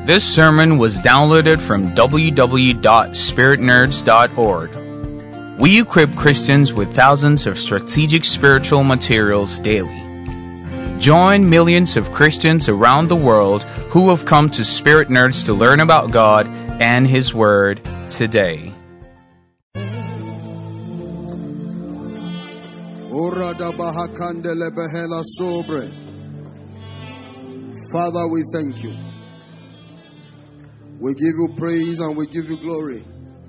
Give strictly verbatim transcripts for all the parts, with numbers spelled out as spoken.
This sermon was downloaded from w w w dot spirit nerds dot org. We equip Christians with thousands of strategic spiritual materials daily. Join millions of Christians around the world who have come to Spirit Nerds to learn about God and His Word today. Father, we thank you. We give you praise and we give you glory.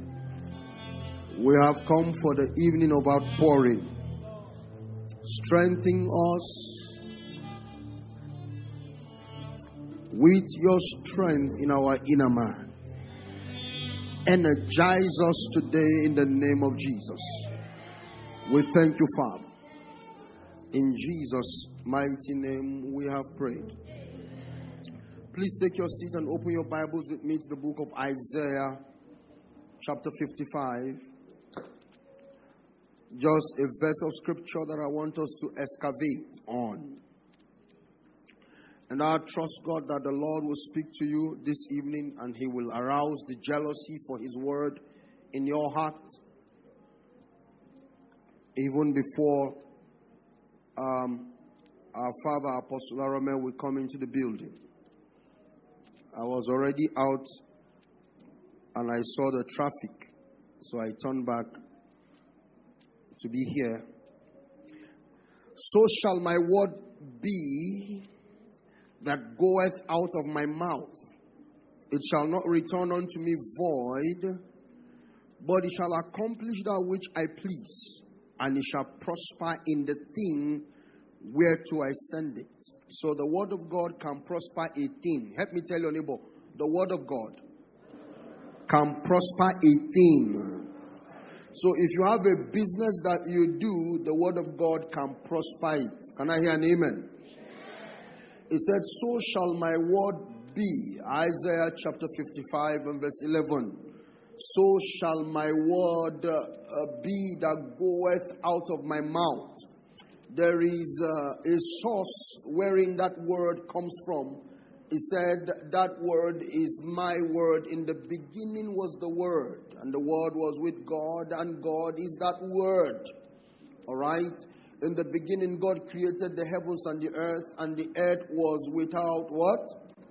We have come for the evening of outpouring. Strengthen us with your strength in our inner man. Energize us today in the name of Jesus. We thank you, Father. In Jesus' mighty name we have prayed. Please take your seat and open your Bibles with me to the book of Isaiah, chapter fifty-five. Just a verse of scripture that I want us to excavate on. And I trust God that the Lord will speak to you this evening and He will arouse the jealousy for His word in your heart. Even before um, our father, Apostle Arame, will come into the building. I was already out and I saw the traffic, so I turned back to be here. So shall my word be that goeth out of my mouth. It shall not return unto me void, but it shall accomplish that which I please, and it shall prosper in the thing whereto I send it. So the word of God can prosper a thing. Help me tell your neighbor, the word of God can prosper a thing. So if you have a business that you do, the word of God can prosper it. Can I hear an amen? It said, so shall my word be. Isaiah chapter fifty-five and verse eleven. So shall my word uh, be that goeth out of my mouth. There is uh, a source wherein that word comes from. He said that word is my word. In the beginning was the word, and the word was with God, and God is that word. All right? In the beginning, God created the heavens and the earth, and the earth was without what?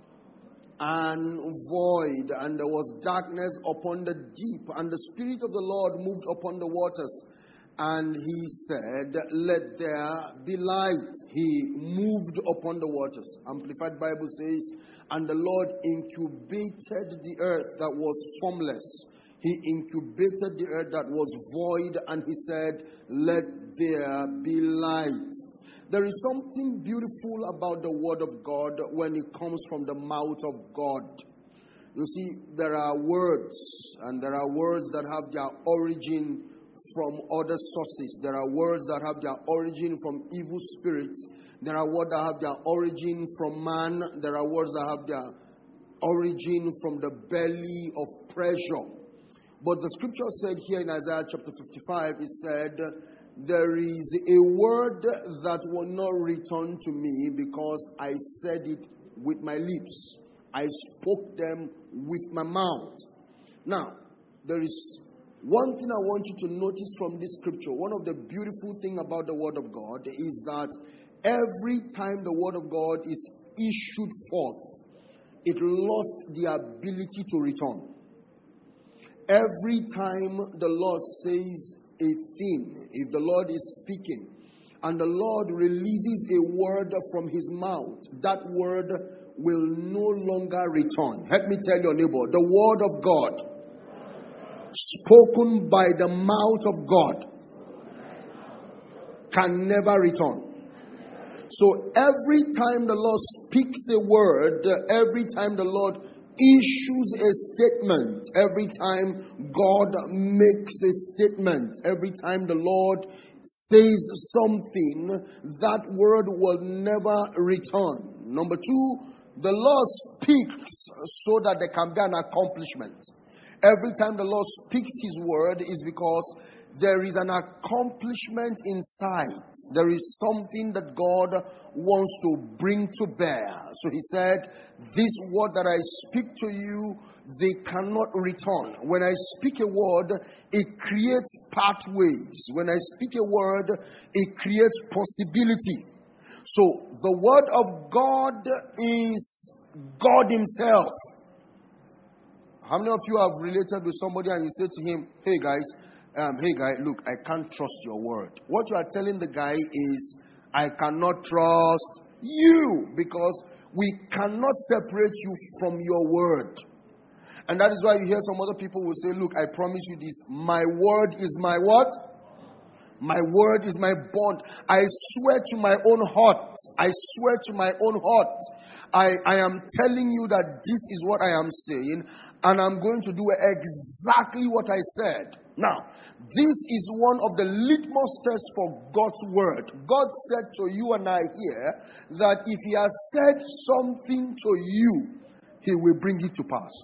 And void, and there was darkness upon the deep, and the Spirit of the Lord moved upon the waters. And He said, let there be light. He moved upon the waters. Amplified Bible says, and the Lord incubated the earth that was formless. He incubated the earth that was void, and He said, let there be light. There is something beautiful about the word of God when it comes from the mouth of God. You see, there are words, and there are words that have their origin from other sources. There are words that have their origin from evil spirits. There are words that have their origin from man. There are words that have their origin from the belly of pressure. But the scripture said here in Isaiah chapter fifty-five, it said, there is a word that will not return to me because I said it with my lips. I spoke them with my mouth. Now, there is one thing I want you to notice from this scripture. One of the beautiful things about the word of God is that every time the word of God is issued forth, it lost the ability to return. Every time the Lord says a thing, if the Lord is speaking and the Lord releases a word from His mouth, that word will no longer return. Help me tell your neighbor, the word of God spoken by the mouth of God can never return. So every time the Lord speaks a word, every time the Lord issues a statement, every time God makes a statement, every time the Lord says something, that word will never return. Number two, the Lord speaks so that there can be an accomplishment. Every time the Lord speaks His word is because there is an accomplishment in sight. There is something that God wants to bring to bear. So he said, this word that I speak to you, they cannot return. When I speak a word, it creates pathways. When I speak a word, it creates possibility. So the word of God is God himself. How many of you have related with somebody and you say to him, hey guys, um, hey guy, look, I can't trust your word. What you are telling the guy is, I cannot trust you, because we cannot separate you from your word. And that is why you hear some other people will say, look, I promise you this. My word is my what? My word is my bond. I swear to my own heart. I swear to my own heart. I, I am telling you that this is what I am saying. And I'm going to do exactly what I said. Now, this is one of the litmus tests for God's word. God said to you and I here that if he has said something to you, he will bring it to pass.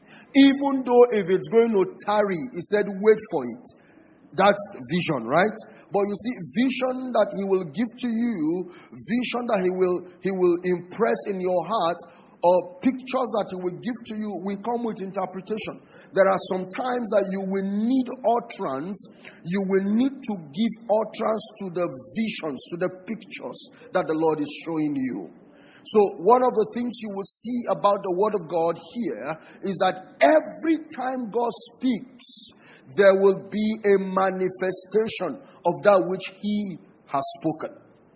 Even though if it's going to tarry, he said, wait for it. That's vision, right? But you see, vision that he will give to you, vision that he will he will impress in your heart, or pictures that he will give to you, will come with interpretation. There are some times that you will need utterance. You will need to give utterance to the visions, to the pictures that the Lord is showing you. So one of the things you will see about the word of God here is that every time God speaks, there will be a manifestation of that which he has spoken.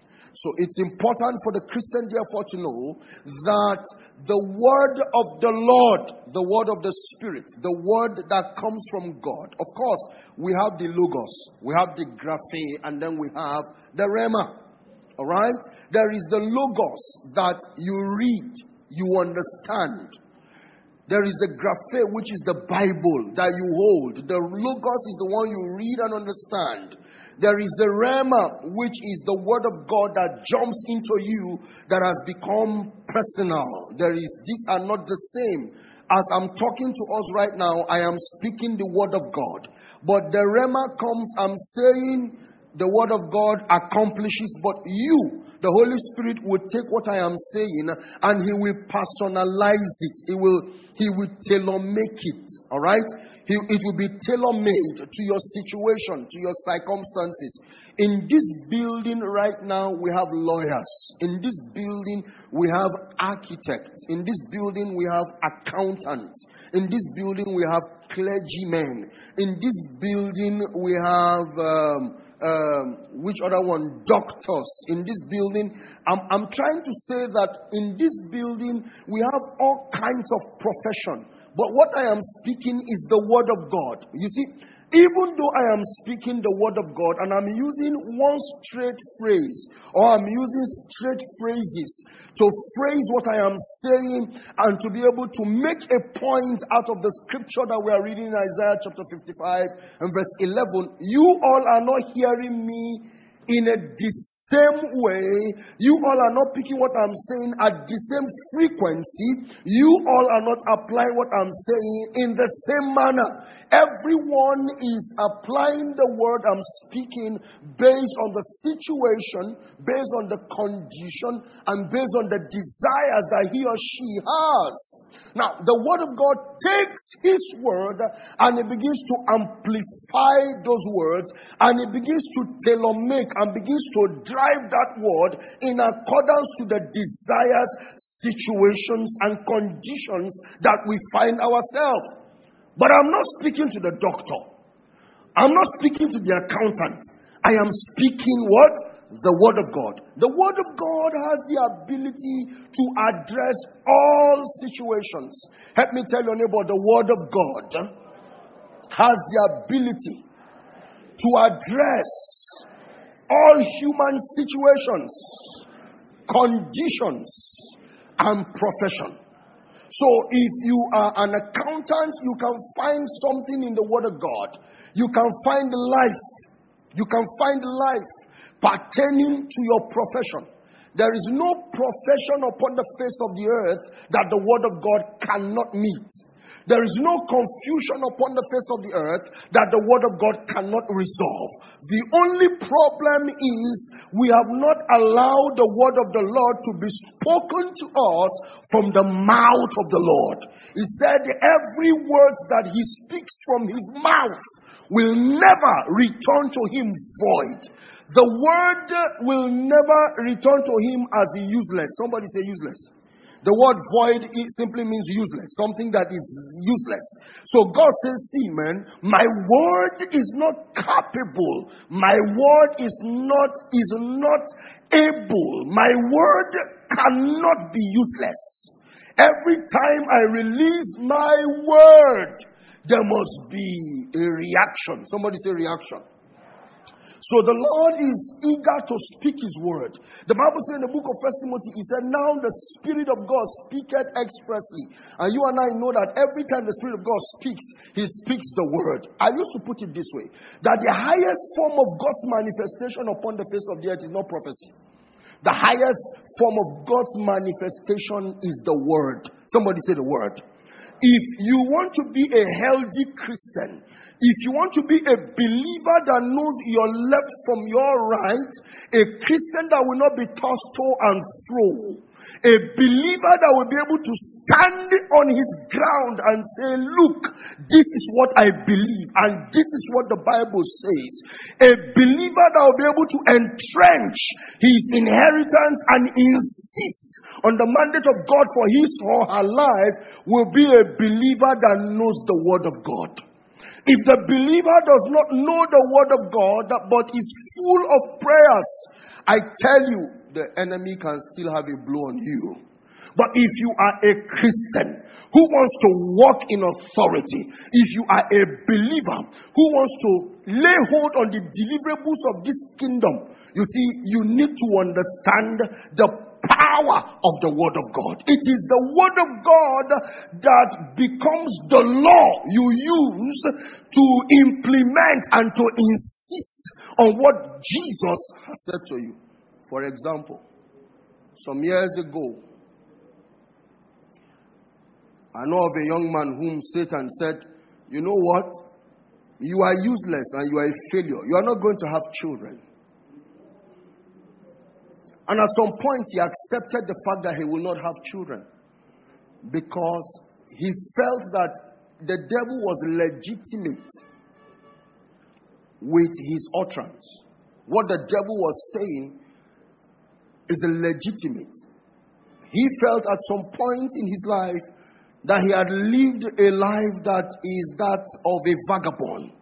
So it's important for the Christian, therefore, to know that the word of the Lord, the word of the Spirit, the word that comes from God. Of course, we have the Logos, we have the Graphe, and then we have the Rhema. All right? There is the Logos that you read, you understand. There is the Graphe, which is the Bible that you hold. The Logos is the one you read and understand. There is the Rhema, which is the word of God that jumps into you, that has become personal. There is, these are not the same. As I'm talking to us right now, I am speaking the word of God. But the Rhema comes, I'm saying the word of God accomplishes, but you, the Holy Spirit, will take what I am saying and he will personalize it. He will He will tailor-make it, all right? He, it will be tailor-made to your situation, to your circumstances. In this building right now, we have lawyers. In this building, we have architects. In this building, we have accountants. In this building, we have clergymen. In this building, we have... Um, Um, which other one? Doctors. In this building, I'm, I'm trying to say that in this building, we have all kinds of profession. But what I am speaking is the word of God. You see, even though I am speaking the word of God and I'm using one straight phrase, or I'm using straight phrases to phrase what I am saying and to be able to make a point out of the scripture that we are reading in Isaiah chapter fifty-five and verse eleven, you all are not hearing me in a, the same way. You all are not picking what I'm saying at the same frequency. You all are not applying what I'm saying in the same manner. Everyone is applying the word I'm speaking based on the situation, based on the condition, and based on the desires that he or she has. Now, the word of God takes his word and it begins to amplify those words, and it begins to tailor-make and begins to drive that word in accordance to the desires, situations, and conditions that we find ourselves. But I'm not speaking to the doctor. I'm not speaking to the accountant. I am speaking what? The word of God. The word of God has the ability to address all situations. Help me tell your neighbor, the word of God has the ability to address all human situations, conditions, and profession. So if you are an accountant, you can find something in the word of God. You can find life. You can find life pertaining to your profession. There is no profession upon the face of the earth that the word of God cannot meet. There is no confusion upon the face of the earth that the word of God cannot resolve. The only problem is we have not allowed the word of the Lord to be spoken to us from the mouth of the Lord. He said every word that he speaks from his mouth will never return to him void. The word will never return to him as useless. Somebody say useless. The word void, it simply means useless. Something that is useless. So God says, see man, my word is not capable. My word is not, is not able. My word cannot be useless. Every time I release my word, there must be a reaction. Somebody say reaction. So the Lord is eager to speak his word. The Bible says in the book of First Timothy, he said, now the Spirit of God speaketh expressly. And you and I know that every time the Spirit of God speaks, he speaks the word. I used to put it this way, that the highest form of God's manifestation upon the face of the earth is not prophecy. The highest form of God's manifestation is the word. Somebody say the word. If you want to be a healthy Christian, if you want to be a believer that knows your left from your right, a Christian that will not be tossed to and fro, a believer that will be able to stand on his ground and say, look, this is what I believe and this is what the Bible says. A believer that will be able to entrench his inheritance and insist on the mandate of God for his or her life will be a believer that knows the word of God. If the believer does not know the word of God, but is full of prayers, I tell you, the enemy can still have a blow on you. But if you are a Christian who wants to walk in authority, if you are a believer who wants to lay hold on the deliverables of this kingdom, you see, you need to understand the power of the word of God. It is the word of God that becomes the law you use to implement and to insist on what Jesus has said to you. For example, some years ago, I know of a young man whom Satan said, you know what? You are useless and you are a failure. You are not going to have children. And at some point, he accepted the fact that he will not have children because he felt that the devil was legitimate with his utterance. What the devil was saying is legitimate. He felt at some point in his life that he had lived a life that is that of a vagabond,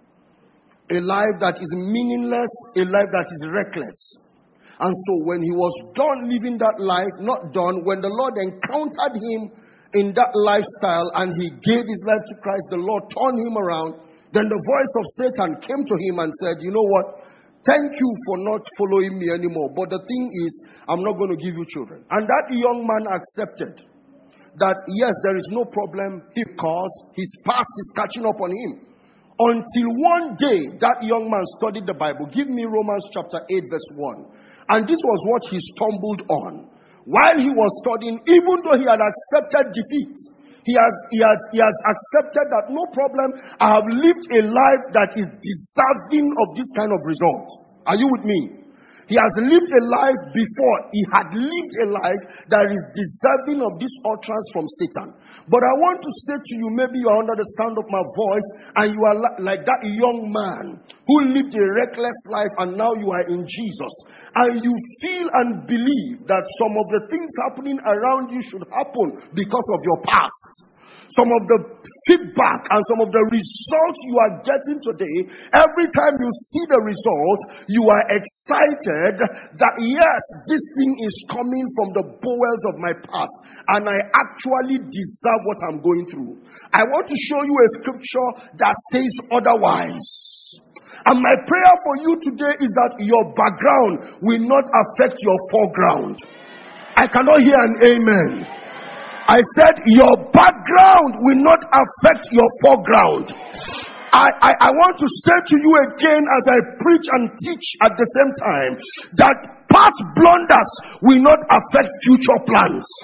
a life that is meaningless, a life that is reckless. And so when he was done living that life, not done, when the Lord encountered him in that lifestyle and he gave his life to Christ, the Lord turned him around. Then the voice of Satan came to him and said, you know what? Thank you for not following me anymore. But the thing is, I'm not going to give you children. And that young man accepted that, yes, there is no problem because his past is catching up on him. Until one day, that young man studied the Bible. Give me Romans chapter eight, verse one. And this was what he stumbled on. While he was studying, even though he had accepted defeat, he has, he has, he has accepted that no problem, I have lived a life that is deserving of this kind of result. Are you with me? He has lived a life before. He had lived a life that is deserving of this utterance from Satan. But I want to say to you, maybe you are under the sound of my voice and you are like that young man who lived a reckless life and now you are in Jesus. And you feel and believe that some of the things happening around you should happen because of your past. Some of the feedback and some of the results you are getting today, every time you see the result, you are excited that yes, this thing is coming from the bowels of my past and I actually deserve what I'm going through. I want to show you a scripture that says otherwise. And my prayer for you today is that your background will not affect your foreground. I cannot hear an amen. I said your background will not affect your foreground. I, I, I want to say to you again as I preach and teach at the same time that past blunders will not affect future plans.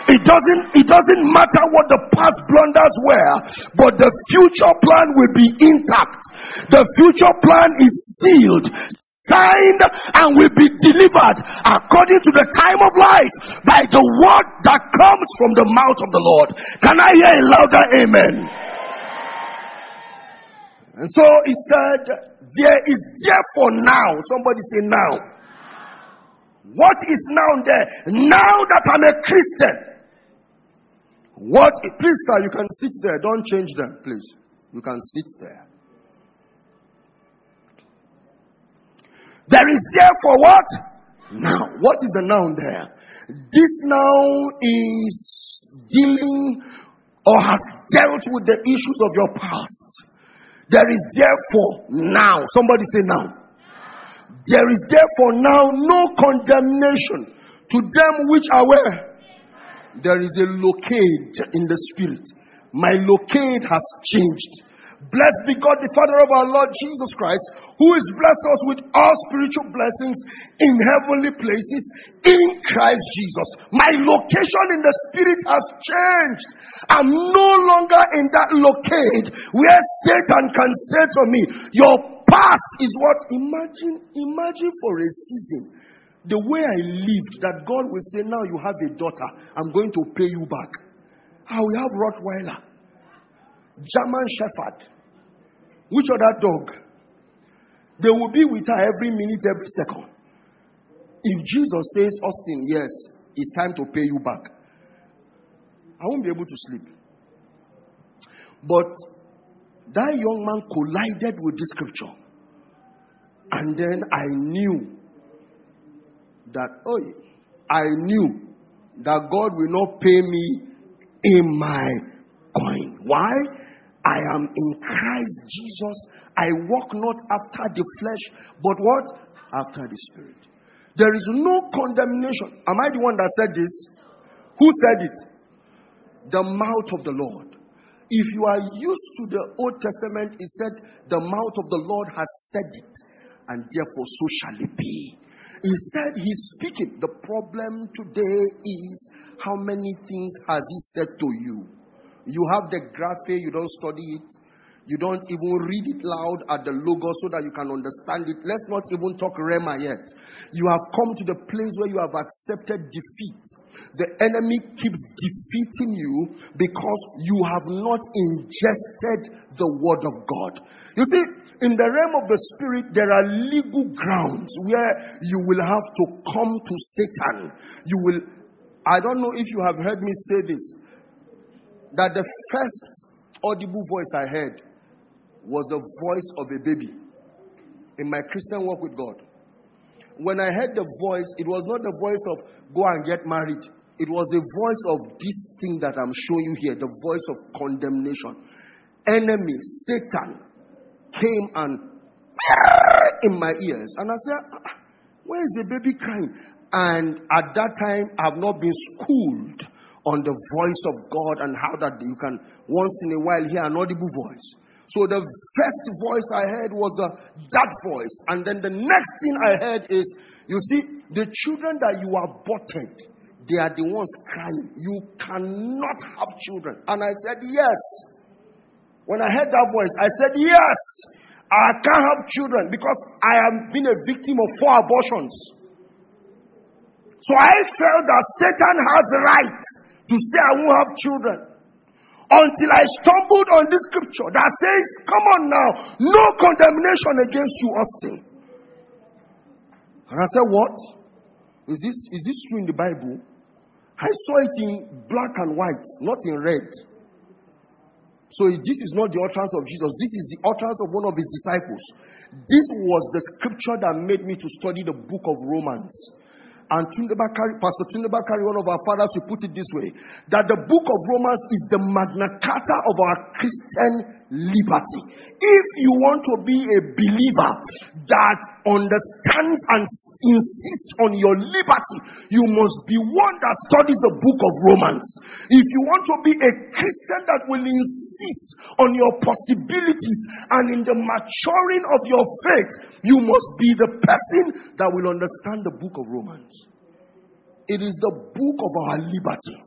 It doesn't, it doesn't matter what the past blunders were, but the future plan will be intact. The future plan is sealed, signed, and will be delivered according to the time of life by the word that comes from the mouth of the Lord. Can I hear a louder amen? And so he said, there is therefore now, somebody say now. What is now there? Now that I'm a Christian. What? Please, sir, you can sit there. Don't change them, please. You can sit there. There is therefore what? Now. What is the noun there? This now is dealing or has dealt with the issues of your past. There is therefore now. Somebody say now. There is therefore now no condemnation to them which are where? There is a locate in the spirit. My locate has changed. Blessed be God, the Father of our Lord Jesus Christ, who has blessed us with all spiritual blessings in heavenly places in Christ Jesus. My location in the spirit has changed. I'm no longer in that locate where Satan can say to me, your past is what? Imagine, imagine for a season, the way I lived, that God will say, now you have a daughter, I'm going to pay you back. I will have Rottweiler, German Shepherd, which other dog? They will be with her every minute, every second. If Jesus says, Austin, yes, it's time to pay you back, I won't be able to sleep. But that young man collided with this scripture. And then I knew that, oh, I knew that God will not pay me in my coin. Why? I am in Christ Jesus. I walk not after the flesh, but what? After the spirit. There is no condemnation. Am I the one that said this? Who said it? The mouth of the Lord. If you are used to the Old Testament, it said, the mouth of the Lord has said it, and therefore so shall it be. He said he's speaking. The problem today is, how many things has he said to you? You have the graphe, you don't study it. You don't even read it loud at the logo so that you can understand it. Let's not even talk Rema yet. You have come to the place where you have accepted defeat. The enemy keeps defeating you because you have not ingested the word of God. You see, in the realm of the spirit, there are legal grounds where you will have to come to Satan. You will, I don't know if you have heard me say this, that the first audible voice I heard was the voice of a baby in my Christian walk with God. When I heard the voice, it was not the voice of go and get married. It was the voice of this thing that I'm showing you here, the voice of condemnation. Enemy, Satan, came and in my ears. And I said, where is the baby crying? And at that time, I have not been schooled on the voice of God and how that you can once in a while hear an audible voice. So the first voice I heard was the that voice. And then the next thing I heard is, you see, the children that you aborted, they are the ones crying. You cannot have children. And I said, yes. When I heard that voice, I said, yes, I can't have children because I have been a victim of four abortions. So I felt that Satan has a right to say I won't have children. Until I stumbled on this scripture that says, come on now, no condemnation against you, Austin. And I said, what? Is this, is this true in the Bible? I saw it in black and white, not in red. So this is not the utterance of Jesus. This is the utterance of one of his disciples. This was the scripture that made me to study the book of Romans. And Tunde Bakari, Pastor Tunde Bakari, one of our fathers, will put it this way, that the book of Romans is the Magna Carta of our Christian liberty. If you want to be a believer that understands and insists on your liberty, you must be one that studies the book of Romans. If you want to be a Christian that will insist on your possibilities and in the maturing of your faith, you must be the person that will understand the book of Romans. It is the book of our liberty.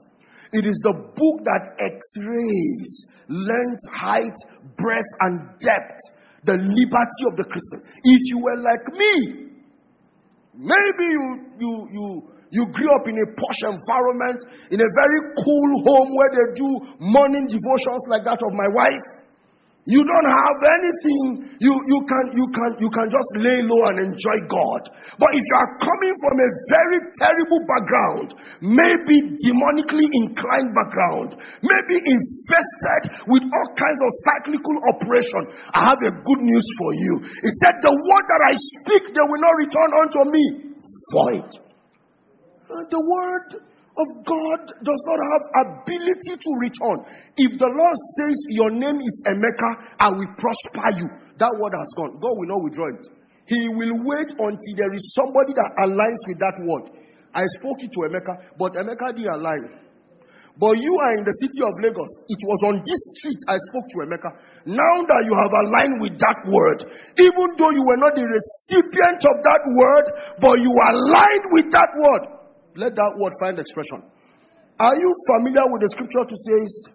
It is the book that x-rays length, height, breadth, and depth, the liberty of the Christian. If you were like me, maybe you you you you grew up in a posh environment, in a very cool home where they do morning devotions like that of my wife. You don't have anything. You, you can you can you can just lay low and enjoy God. But if you are coming from a very terrible background, maybe demonically inclined background, maybe infested with all kinds of cyclical operation, I have a good news for you. It said, the word that I speak, they will not return unto me void. Uh, the word of God does not have ability to return. If the Lord says your name is Emeka, I will prosper you, that word has gone. God will not withdraw it. He will wait until there is somebody that aligns with that word. I spoke it to Emeka, but Emeka didn't align. But you are in the city of Lagos. It was on this street I spoke to Emeka. Now that you have aligned with that word, even though you were not the recipient of that word, but you aligned with that word, let that word find expression. Are you familiar with the scripture to say,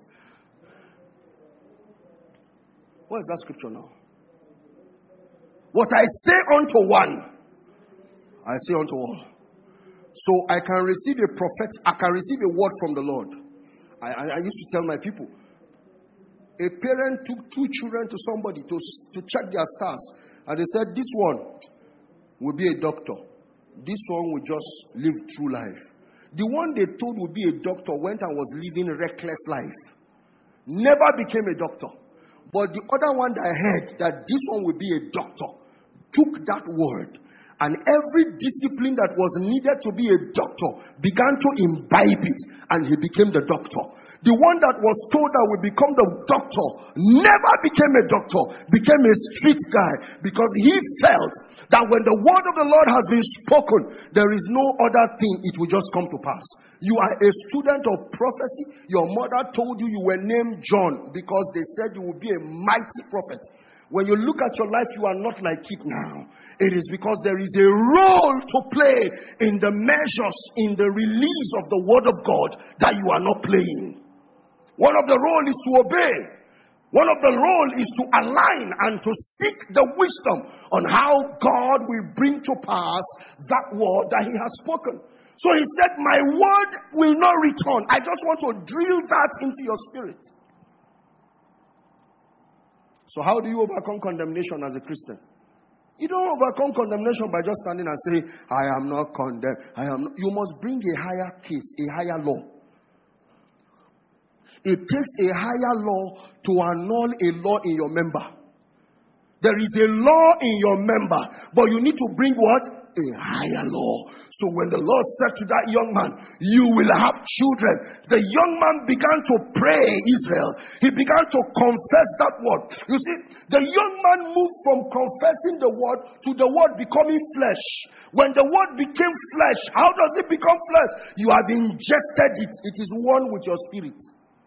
what is that scripture now? What I say unto one, I say unto all. So I can receive a prophet, I can receive a word from the Lord. I, I, I used to tell my people, a parent took two children to somebody to, to check their stars. And they said, this one will be a doctor. This one will just live true life. The one they told would be a doctor went and was living a reckless life. Never became a doctor. But the other one that I heard that this one will be a doctor took that word, and every discipline that was needed to be a doctor began to imbibe it, and he became the doctor. The one that was told that will become the doctor never became a doctor, became a street guy, because he felt that when the word of the Lord has been spoken, there is no other thing, it will just come to pass. You are a student of prophecy. Your mother told you you were named John because they said you would be a mighty prophet. When you look at your life, you are not like it now. It is because there is a role to play in the measures, in the release of the word of God that you are not playing. One of the roles is to obey. One of the roles is to align and to seek the wisdom on how God will bring to pass that word that he has spoken. So he said, my word will not return. I just want to drill that into your spirit. So how do you overcome condemnation as a Christian? You don't overcome condemnation by just standing and saying, I am not condemned. I am not. You must bring a higher case, a higher law. It takes a higher law to annul a law in your member. There is a law in your member, but you need to bring what? A higher law. So when the Lord said to that young man, you will have children, the young man began to pray Israel. He began to confess that word. You see, the young man moved from confessing the word to the word becoming flesh. When the word became flesh, how does it become flesh? You have ingested it. It is one with your spirit.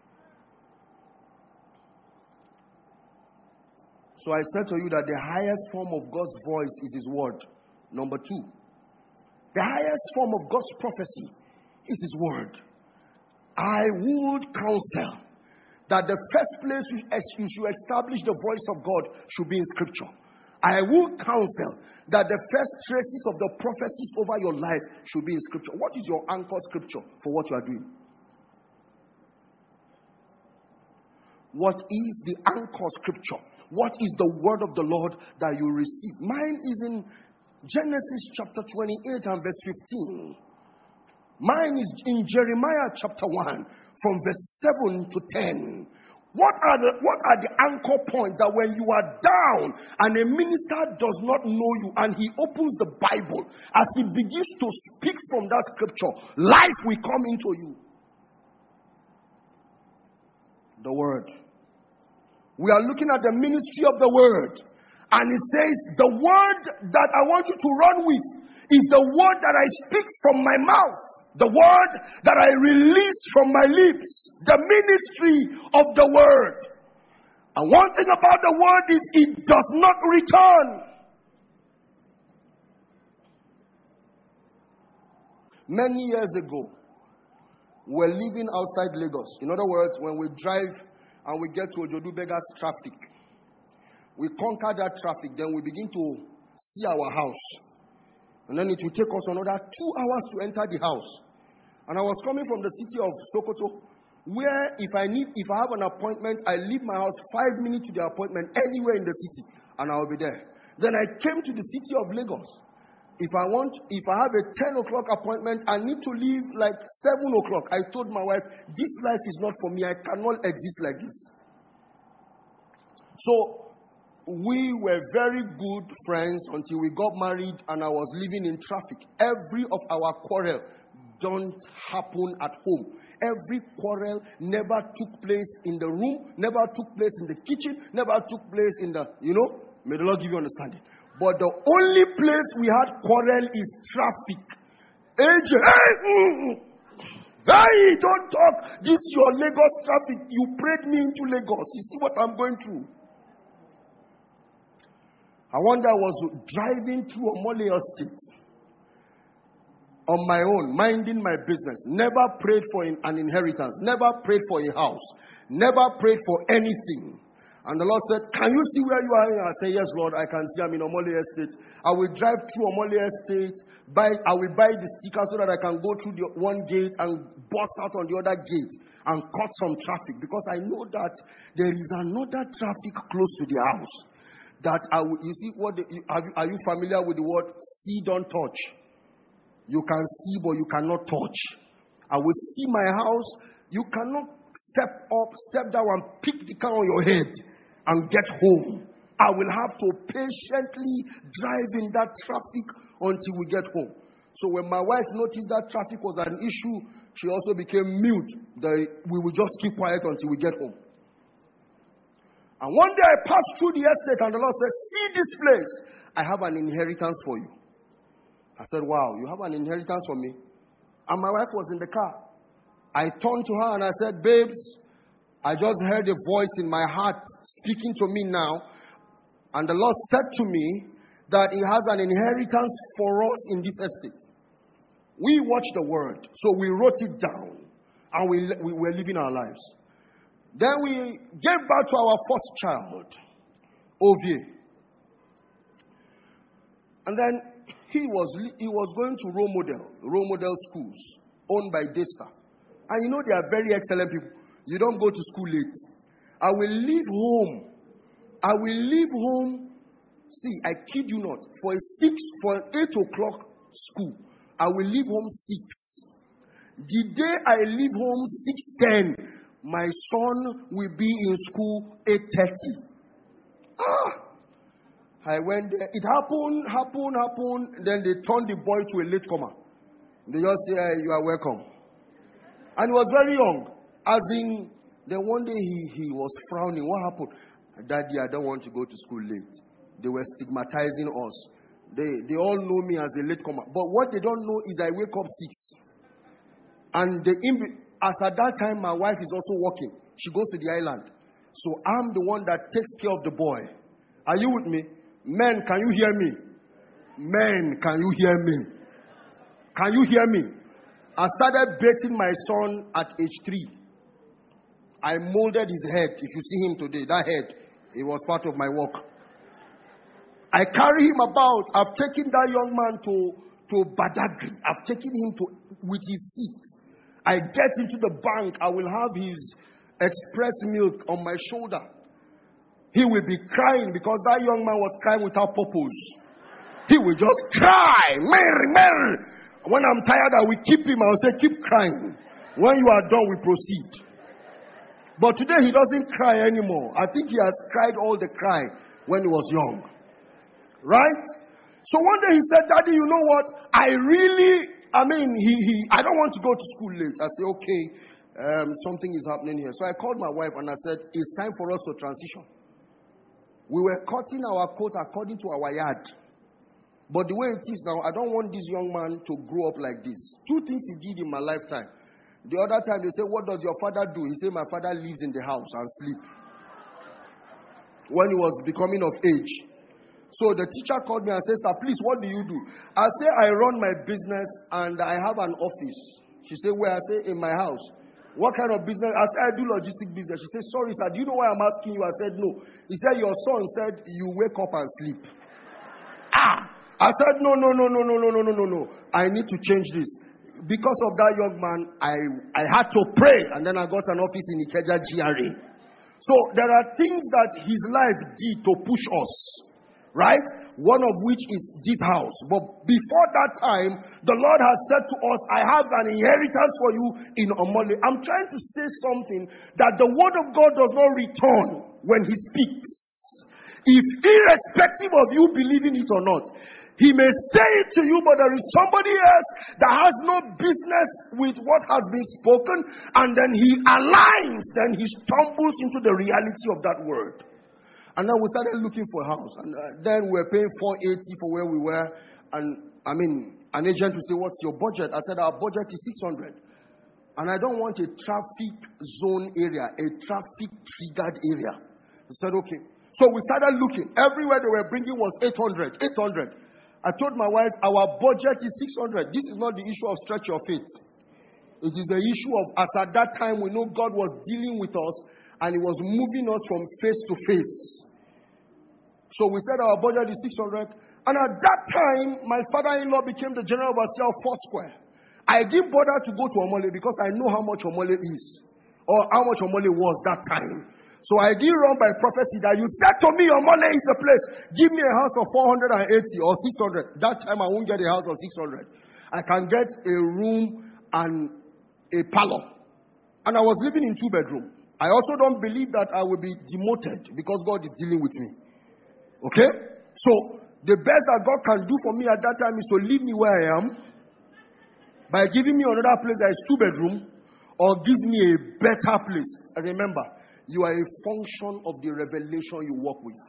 So I said to you that the highest form of God's voice is his word. Number two, the highest form of God's prophecy is his word. I would counsel that the first place you should establish the voice of God should be in scripture. I would counsel that the first traces of the prophecies over your life should be in scripture. What is your anchor scripture for what you are doing? What is the anchor scripture? What is the word of the Lord that you receive? Mine is in Genesis chapter twenty-eight and verse fifteen. Mine is in Jeremiah chapter one from verse seven to ten. What are the what are the anchor points that when you are down and a minister does not know you and he opens the Bible, as he begins to speak from that scripture, life will come into you? The word. We are looking at the ministry of the word. And it says, the word that I want you to run with is the word that I speak from my mouth. The word that I release from my lips. The ministry of the word. And one thing about the word is it does not return. Many years ago, we're living outside Lagos. In other words, when we drive and we get to Ojodu Bega's traffic, we conquer that traffic, then we begin to see our house. And then it will take us another two hours to enter the house. And I was coming from the city of Sokoto, where if I need, if I have an appointment, I leave my house five minutes to the appointment anywhere in the city, and I'll be there. Then I came to the city of Lagos. If I want, if I have a ten o'clock appointment, I need to leave like seven o'clock. I told my wife, this life is not for me. I cannot exist like this. So we were very good friends until we got married and I was living in traffic. Every of our quarrel don't happen at home. Every quarrel never took place in the room, never took place in the kitchen, never took place in the, you know, may the Lord give you understanding. But the only place we had quarrel is traffic. A J, hey, mm, hey, don't talk. This is your Lagos traffic. You prayed me into Lagos. You see what I'm going through. I wonder, I was driving through Omole Estate on my own, minding my business. Never prayed for an inheritance. Never prayed for a house. Never prayed for anything. And the Lord said, can you see where you are? And I say, yes, Lord, I can see I'm in Omole Estate. I will drive through Omole Estate. Buy, I will buy the sticker so that I can go through the one gate and bust out on the other gate and cut some traffic. Because I know that there is another traffic close to the house. That I will, you see, what the, you, are, you, are you familiar with the word see, don't touch? You can see, but you cannot touch. I will see my house. You cannot step up, step down, and pick the car on your head and get home. I will have to patiently drive in that traffic until we get home. So when my wife noticed that traffic was an issue, she also became mute. That we will just keep quiet until we get home. And one day I passed through the estate and the Lord said, see this place. I have an inheritance for you. I said, wow, you have an inheritance for me? And my wife was in the car. I turned to her and I said, babes, I just heard a voice in my heart speaking to me now. And the Lord said to me that He has an inheritance for us in this estate. We watched the word, so we wrote it down. And we, we were living our lives. Then we gave birth to our first child, Ovie. And then he was he was going to role model, role model schools owned by Daystar. And you know they are very excellent people. You don't go to school late. I will leave home. I will leave home. See, I kid you not. For a six, for an eight o'clock school, I will leave home six. The day I leave home six ten, my son will be in school eight thirty. Ah! I went there. It happened, happened, happened. Then they turned the boy to a latecomer. They just say, hey, you are welcome. And he was very young. As in, then one day he, he was frowning. What happened? Daddy, I don't want to go to school late. They were stigmatizing us. They, they all know me as a latecomer. But what they don't know is I wake up six. And the as at that time, my wife is also working. She goes to the island. So I'm the one that takes care of the boy. Are you with me? Men, can you hear me? Men, can you hear me? Can you hear me? I started bathing my son at age three. I molded his head. If you see him today, that head, it was part of my work. I carry him about. I've taken that young man to, to Badagry. I've taken him to with his seat. I get into the bank. I will have his express milk on my shoulder. He will be crying because that young man was crying without purpose. He will just cry. Mary, Mary. When I'm tired, I will keep him. I will say, keep crying. When you are done, we proceed. But today, he doesn't cry anymore. I think he has cried all the cry when he was young. Right? So one day he said, Daddy, you know what? I really, I mean, he, he, I don't want to go to school late. I say, okay, um, something is happening here. So I called my wife and I said, it's time for us to transition. We were cutting our coat according to our yard. But the way it is now, I don't want this young man to grow up like this. Two things he did in my lifetime. The other time they say, what does your father do? He said, my father lives in the house and sleep. When he was becoming of age. So the teacher called me and said, sir, please, what do you do? I say, I run my business and I have an office. She said, where? I say, in my house. What kind of business? I said, I do logistic business. She said, sorry, sir, do you know why I'm asking you? I said, no. He said, your son said you wake up and sleep. Ah! I said, no, no, no, no, no, no, no, no, no, no. I need to change this. Because of that young man, I, I had to pray, and then I got an office in Ikeja G R A. So there are things that his life did to push us. Right? One of which is this house. But before that time, the Lord has said to us, I have an inheritance for you in Omole. I'm trying to say something that the word of God does not return when he speaks. If irrespective of you believing it or not, he may say it to you, but there is somebody else that has no business with what has been spoken, and then he aligns, then he stumbles into the reality of that word. And then we started looking for a house. And uh, then we were paying four eighty for where we were. And I mean, an agent would say, what's your budget? I said, our budget is six hundred. And I don't want a traffic zone area, a traffic triggered area. He said, okay. So we started looking. Everywhere they were bringing was eight hundred, eight hundred. I told my wife, our budget is six hundred. This is not the issue of stretch your faith. It is an issue of, as at that time, we know God was dealing with us and he was moving us from face to face. So we said our budget is six hundred. And at that time, my father-in-law became the general overseer of Foursquare. I didn't bother to go to Omole because I know how much Omole is. Or how much Omole was that time. So I did run by prophecy that you said to me, Omole is the place. Give me a house of four hundred eighty or six hundred. That time I won't get a house of six hundred. I can get a room and a parlor. And I was living in two bedroom. I also don't believe that I will be demoted because God is dealing with me. Okay? So, the best that God can do for me at that time is to leave me where I am by giving me another place that is two bedroom or gives me a better place. And remember, you are a function of the revelation you work with.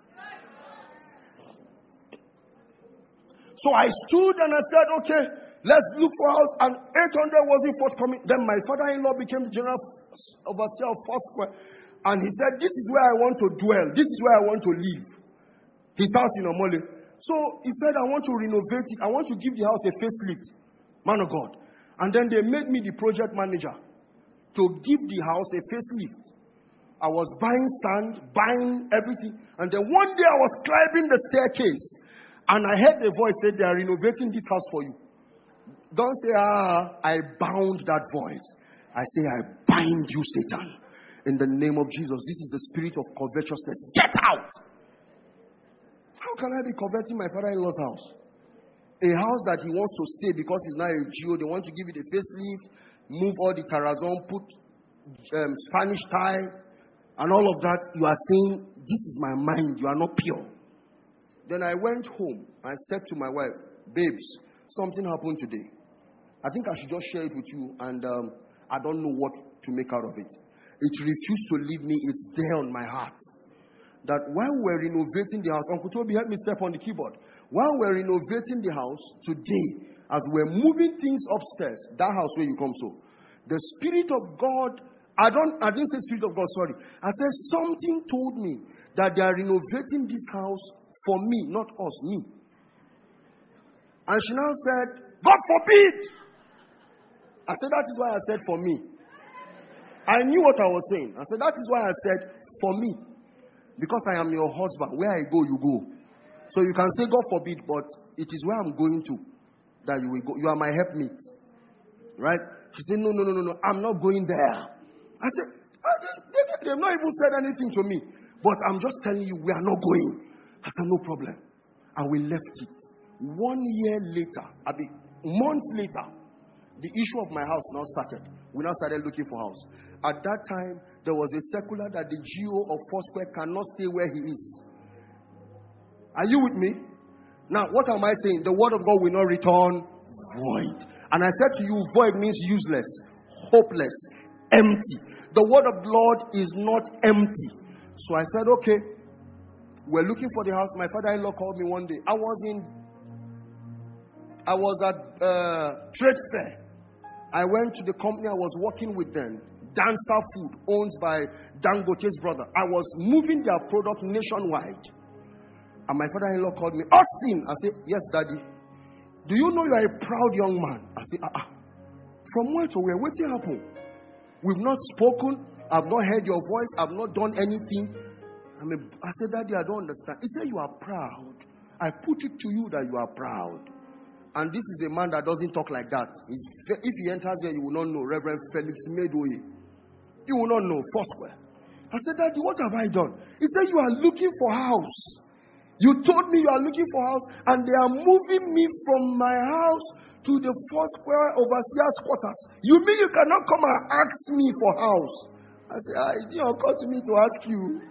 So I stood and I said, okay, let's look for a house. And eight hundred wasn't forthcoming. Then my father-in-law became the general overseer of Foursquare. And he said, this is where I want to dwell. This is where I want to live. His house in Omole. So he said, I want to renovate it. I want to give the house a facelift. Man of God. And then they made me the project manager to give the house a facelift. I was buying sand, buying everything. And then one day I was climbing the staircase. And I heard a voice say, they are renovating this house for you. Don't say, ah, I bound that voice. I say, I bind you, Satan. In the name of Jesus. This is the spirit of covetousness. Get out! How can I be converting my father-in-law's house? A house that he wants to stay because he's now a Jew. They want to give it a facelift, move all the terrazon, put um, Spanish tile, and all of that. You are saying, this is my mind. You are not pure. Then I went home. I said to my wife, babes, something happened today. I think I should just share it with you. And um, I don't know what to make out of it. It refused to leave me. It's there on my heart. That while we're renovating the house, Uncle Toby, help me step on the keyboard. While we're renovating the house today, as we're moving things upstairs, that house where you come so, the Spirit of God, I don't, I didn't say Spirit of God, sorry. I said something told me that they are renovating this house for me, not us, me. And she now said, God forbid! I said, that is why I said for me. I knew what I was saying. I said, that is why I said for me. Because I am your husband. Where I go, you go. So you can say, God forbid, but it is where I'm going to that you will go. You are my helpmeet. Right? She said, no, no, no, no, no. I'm not going there. I said, they, they have not even said anything to me. But I'm just telling you, we are not going. I said, no problem. And we left it. One year later, I mean, months later, the issue of my house now started. We now started looking for house. At that time, there was a circular that the G O of Foursquare cannot stay where he is. Are you with me? Now, what am I saying? The word of God will not return void. And I said to you, void means useless, hopeless, empty. The word of the Lord is not empty. So I said, okay, we're looking for the house. My father-in-law called me one day. I was in, I was at uh, trade fair. I went to the company I was working with then. Dancer Food, owned by Dangote's brother. I was moving their product nationwide. And my father-in-law called me, Austin. I said, yes, daddy. Do you know you are a proud young man? I said, ah, uh-uh. From where to where? What's happened? We've not spoken. I've not heard your voice. I've not done anything. I mean, I said, Daddy, I don't understand. He said, you are proud. I put it to you that you are proud. And this is a man that doesn't talk like that. He's, if he enters here, you will not know. Reverend Felix Medoye. You will not know. Foursquare. I said, Daddy, what have I done? He said, you are looking for house. You told me you are looking for house, and they are moving me from my house to the Foursquare overseer's quarters. You mean you cannot come and ask me for house? I said, ah, it didn't occur to me to ask you.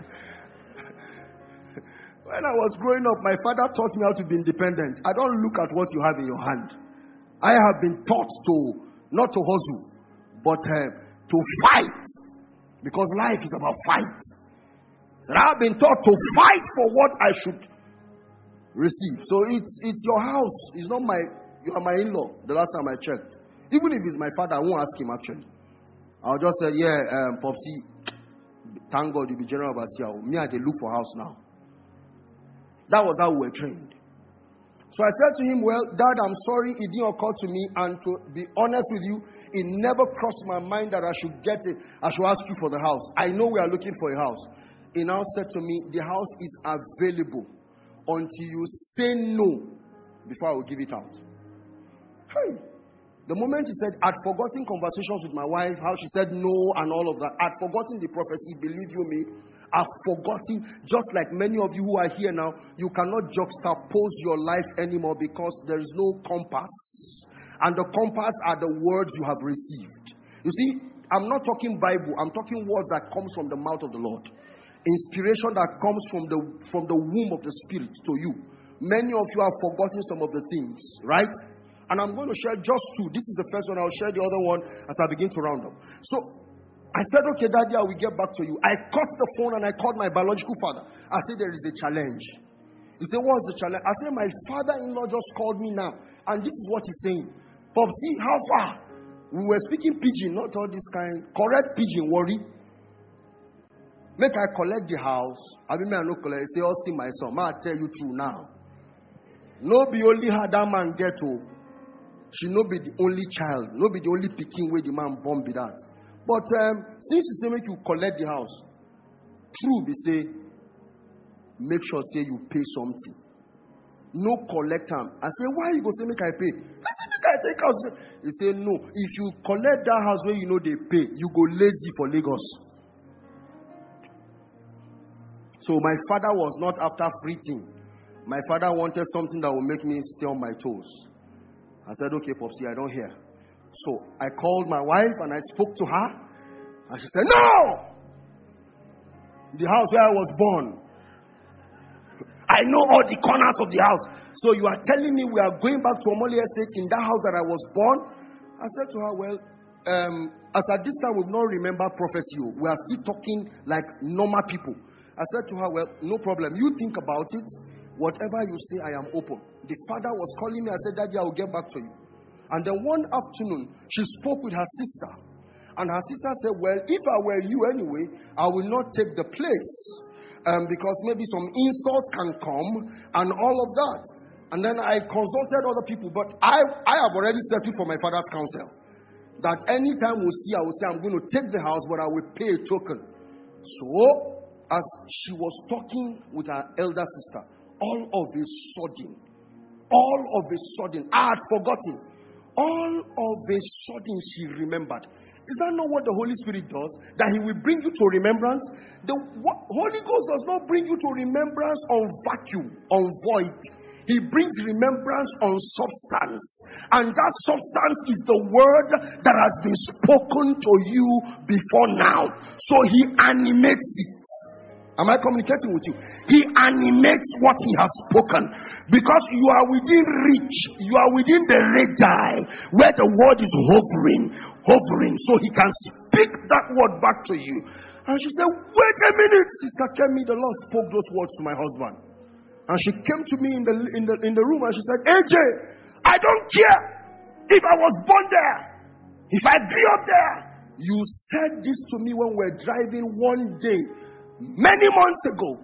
When I was growing up, my father taught me how to be independent. I don't look at what you have in your hand. I have been taught to, not to hustle, but uh, to fight. Because life is about fight. So I've been taught to fight for what I should receive. So it's it's your house. It's not my, you are my in-law. The last time I checked. Even if it's my father, I won't ask him actually. I'll just say, yeah, um, Popsy, thank God you be general overseer. Me, I dey look for house now. That was how we were trained. So I said to him, well, Dad, I'm sorry it didn't occur to me. And to be honest with you, it never crossed my mind that I should get it. I should ask you for the house. I know we are looking for a house. He now said to me, the house is available until you say no before I will give it out. Hey. The moment he said, I'd forgotten conversations with my wife, how she said no and all of that. I'd forgotten the prophecy, believe you me. I've forgotten, just like many of you who are here now, you cannot juxtapose your life anymore because there is no compass. And the compass are the words you have received. You see, I'm not talking Bible. I'm talking words that comes from the mouth of the Lord. Inspiration that comes from the from the womb of the Spirit to you. Many of you have forgotten some of the things, right? And I'm going to share just two. This is the first one. I'll share the other one as I begin to round up. So, I said, okay, Daddy, I will get back to you. I cut the phone and I called my biological father. I said, there is a challenge. He said, what's the challenge? I said, my father-in-law just called me now. And this is what he's saying. Popsy, how far? We were speaking pidgin, not all this kind. Correct pidgin, worry. Make I collect the house. I mean, I no collect. Say, Austin, my son. I'll tell you true now. No be only her that man get to. She no be the only child. No be the only picking where the man born be that. But um, since you say make you collect the house, true be say, make sure say you pay something. No collect them. I say, why you go say make I pay? I say, make I take house. He say, no. If you collect that house where you know they pay, you go lazy for Lagos. So my father was not after free thing. My father wanted something that would make me stay on my toes. I said, okay, Popsy, I don't hear. So I called my wife and I spoke to her. And she said, no! The house where I was born. I know all the corners of the house. So you are telling me we are going back to Omole Estate in that house that I was born? I said to her, well, um, as at this time we've not remembered prophecy. We are still talking like normal people. I said to her, well, no problem. You think about it. Whatever you say, I am open. The father was calling me. I said, Daddy, I will get back to you. And then one afternoon, she spoke with her sister. And her sister said, well, if I were you anyway, I will not take the place. Um, because maybe some insults can come and all of that. And then I consulted other people. But I, I have already settled for my father's counsel. That anytime we see, I will say, I'm going to take the house, but I will pay a token. So, as she was talking with her elder sister, all of a sudden, all of a sudden, I had forgotten. All of a sudden, she remembered. Is that not what the Holy Spirit does? That He will bring you to remembrance? The what, Holy Ghost does not bring you to remembrance on vacuum, on void. He brings remembrance on substance. And that substance is the word that has been spoken to you before now. So He animates it. Am I communicating with you? He animates what He has spoken. Because you are within reach. You are within the radar where the word is hovering. Hovering. So He can speak that word back to you. And she said, wait a minute, Sister Kemi, the Lord spoke those words to my husband. And she came to me in the in the in the room and she said, A J, I don't care if I was born there. If I grew up there. You said this to me when we were driving one day. Many months ago.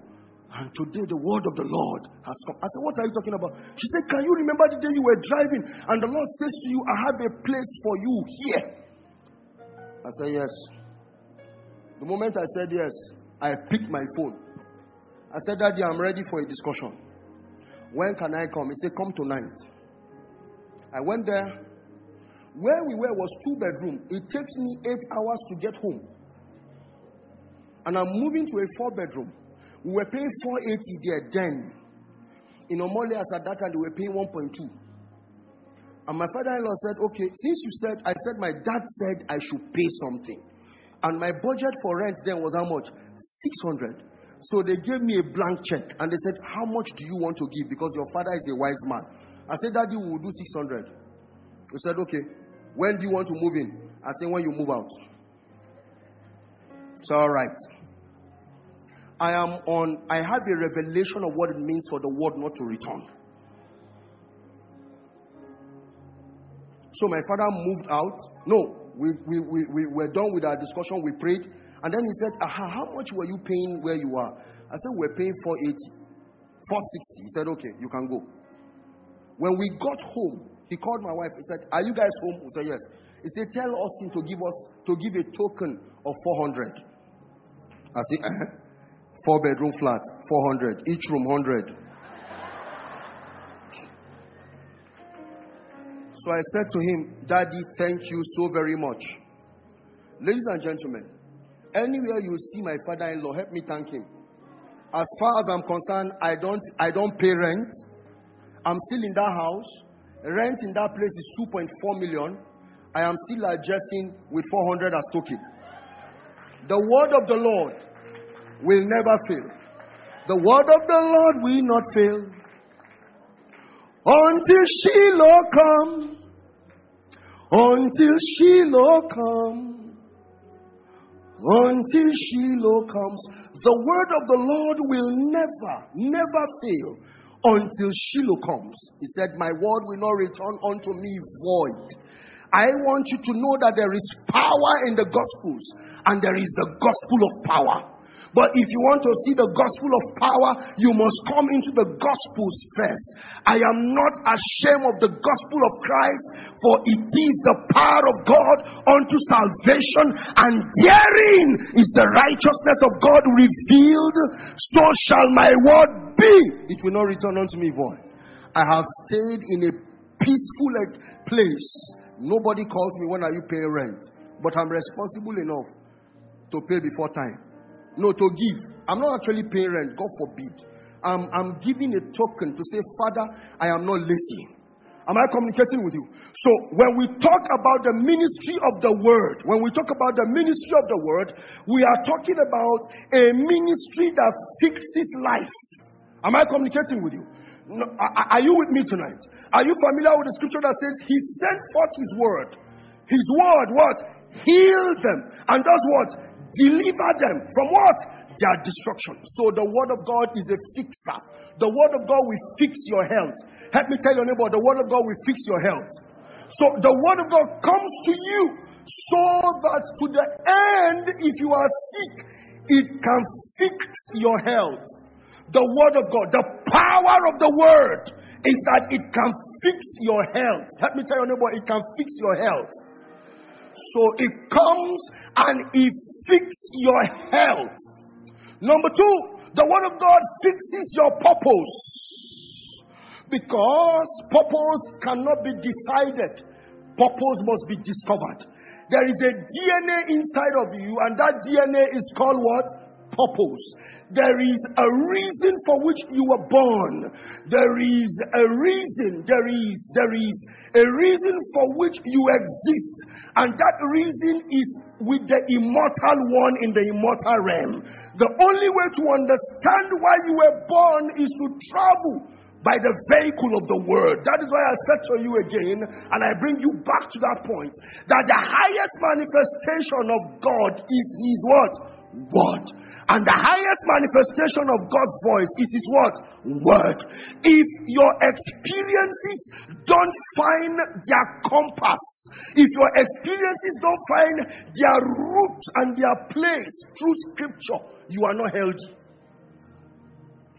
And today the word of the Lord has come. I said, what are you talking about? She said, can you remember the day you were driving and the Lord says to you, I have a place for you here? I said, yes. The moment I said yes, I picked my phone. I said, Daddy, I'm ready for a discussion. When can I come? He said, come tonight. I went there. Where we were was two bedroom. It takes me eight hours to get home. And I'm moving to a four bedroom. We were paying four eighty there then. In Omole, as at that time, they were paying one point two. And my father-in-law said, okay, since you said, I said, my dad said I should pay something. And my budget for rent then was how much? six hundred. So they gave me a blank check. And they said, how much do you want to give? Because your father is a wise man. I said, Daddy, we will do six hundred. He said, okay. When do you want to move in? I said, when you move out. It's all right. I am on, I have a revelation of what it means for the word not to return. So my father moved out. No, we, we, we, we were done with our discussion. We prayed. And then he said, Aha, how much were you paying where you are? I said, we're paying four eighty. four sixty. He said, okay, you can go. When we got home, he called my wife. He said, are you guys home? We said, yes. He said, tell Austin to give us, to give a token of four hundred. I said, uh-huh. Four bedroom flat, four hundred. Each room, one hundred. So I said to him, Daddy, thank you so very much. Ladies and gentlemen, anywhere you see my father-in-law, help me thank him. As far as I'm concerned, I don't, I don't pay rent. I'm still in that house. Rent in that place is two point four million. I am still adjusting with four hundred as token. The word of the Lord will never fail. The word of the Lord will not fail. Until Shiloh come. Until Shiloh come. Until Shiloh comes. The word of the Lord will never, never fail until Shiloh comes. He said, my word will not return unto me void. I want you to know that there is power in the Gospels and there is the gospel of power. But if you want to see the gospel of power, you must come into the Gospels first. I am not ashamed of the gospel of Christ, for it is the power of God unto salvation, and therein is the righteousness of God revealed. So shall my word be. It will not return unto me void. I have stayed in a peaceful place. Nobody calls me, when are you paying rent? But I'm responsible enough to pay before time. No, to give. I'm not actually paying rent. God forbid. I'm, I'm giving a token to say, Father, I am not lazy. Am I communicating with you? So when we talk about the ministry of the word, when we talk about the ministry of the word, we are talking about a ministry that fixes life. Am I communicating with you? No, are, are you with me tonight? Are you familiar with the scripture that says he sent forth his word? His word, what? Healed them. And does what? Deliver them from what? Their destruction. So the word of God is a fixer. The word of God will fix your health. Help me tell your neighbor, the word of God will fix your health. So the word of God comes to you so that to the end, if you are sick, it can fix your health. The word of God, the power of the word is that it can fix your health. Help me tell your neighbor, it can fix your health. So it comes and it fixes your health. Number two, the word of God fixes your purpose. Because purpose cannot be decided. Purpose must be discovered. There is a D N A inside of you, and that D N A is called what? Purpose. There is a reason for which you were born. There is a reason. There is, there is a reason for which you exist. And that reason is with the immortal one in the immortal realm. The only way to understand why you were born is to travel by the vehicle of the word. That is why I said to you again, and I bring you back to that point, that the highest manifestation of God is his what? Word. And the highest manifestation of God's voice is his what? Word. If your experiences don't find their compass, if your experiences don't find their root and their place through scripture, you are not healthy.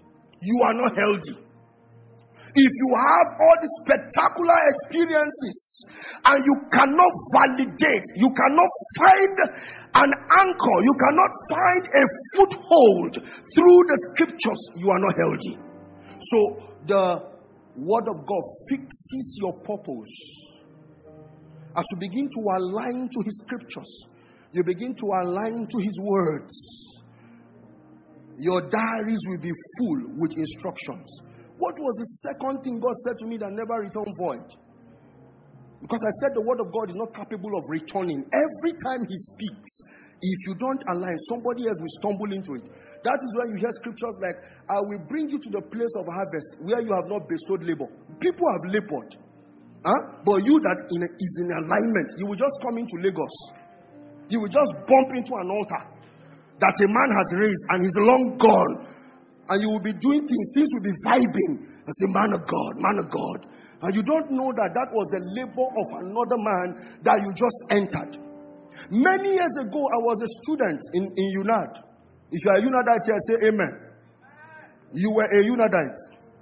you are not healthy. If you have all these spectacular experiences and you cannot validate, you cannot find an anchor, you cannot find a foothold through the scriptures, you are not healthy. So the word of God fixes your purpose. As you begin to align to his scriptures, you begin to align to his words, your diaries will be full with instructions. What was the second thing God said to me that never returned void? Because I said the word of God is not capable of returning. Every time he speaks, if you don't align, somebody else will stumble into it. That is why you hear scriptures like, I will bring you to the place of harvest where you have not bestowed labor. People have labored. Huh? But you that in, is in alignment, you will just come into Lagos. You will just bump into an altar that a man has raised and he's long gone. And you will be doing things, things will be vibing. I say, man of God, man of God. And you don't know that that was the labor of another man that you just entered. Many years ago, I was a student in, in UNAD. If you are a UNADite here, say amen. You were a UNADite.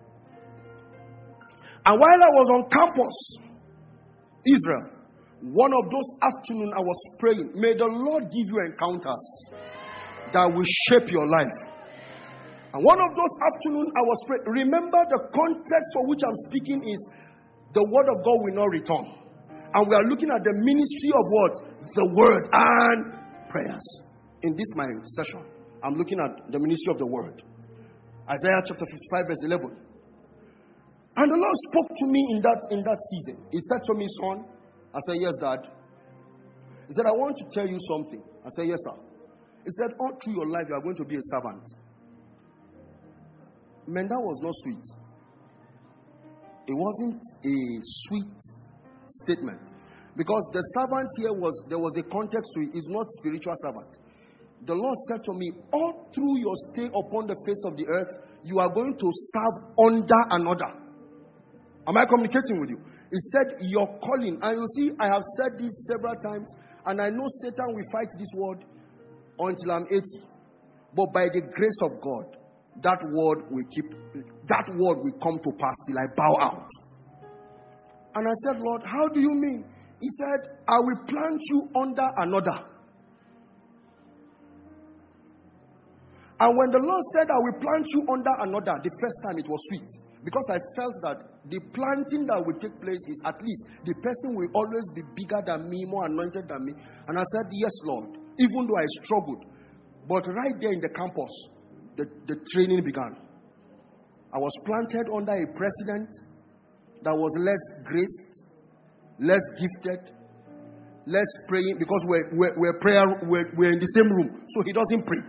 And while I was on campus, Israel, one of those afternoons I was praying, may the Lord give you encounters that will shape your life. And one of those afternoons I was praying. Remember, the context for which I'm speaking is the word of God will not return. And we are looking at the ministry of what? The word and prayers. In this my session, I'm looking at the ministry of the word. Isaiah chapter fifty-five verse eleven. And the Lord spoke to me in that, in that season. He said to me, son, I said, yes, Dad. He said, I want to tell you something. I said, yes, sir. He said, all through your life, you are going to be a servant. Man, that was not sweet. It wasn't a sweet statement. Because the servant here was, there was a context to it. It's not spiritual servant. The Lord said to me, all through your stay upon the face of the earth, you are going to serve under another. Am I communicating with you? He said, your calling. And you see, I have said this several times, and I know Satan will fight this word until I'm eighty. But by the grace of God, that word will keep, that word will come to pass till I bow out. And I said, Lord, how do you mean? He said, I will plant you under another. And when the Lord said, I will plant you under another, the first time it was sweet. Because I felt that the planting that will take place is at least the person will always be bigger than me, more anointed than me. And I said, yes, Lord, even though I struggled. But right there in the campus, the, the training began. I was planted under a president that was less graced, less gifted, less praying, because we're, we're, we're, prayer, we're, we're in the same room. So he doesn't pray.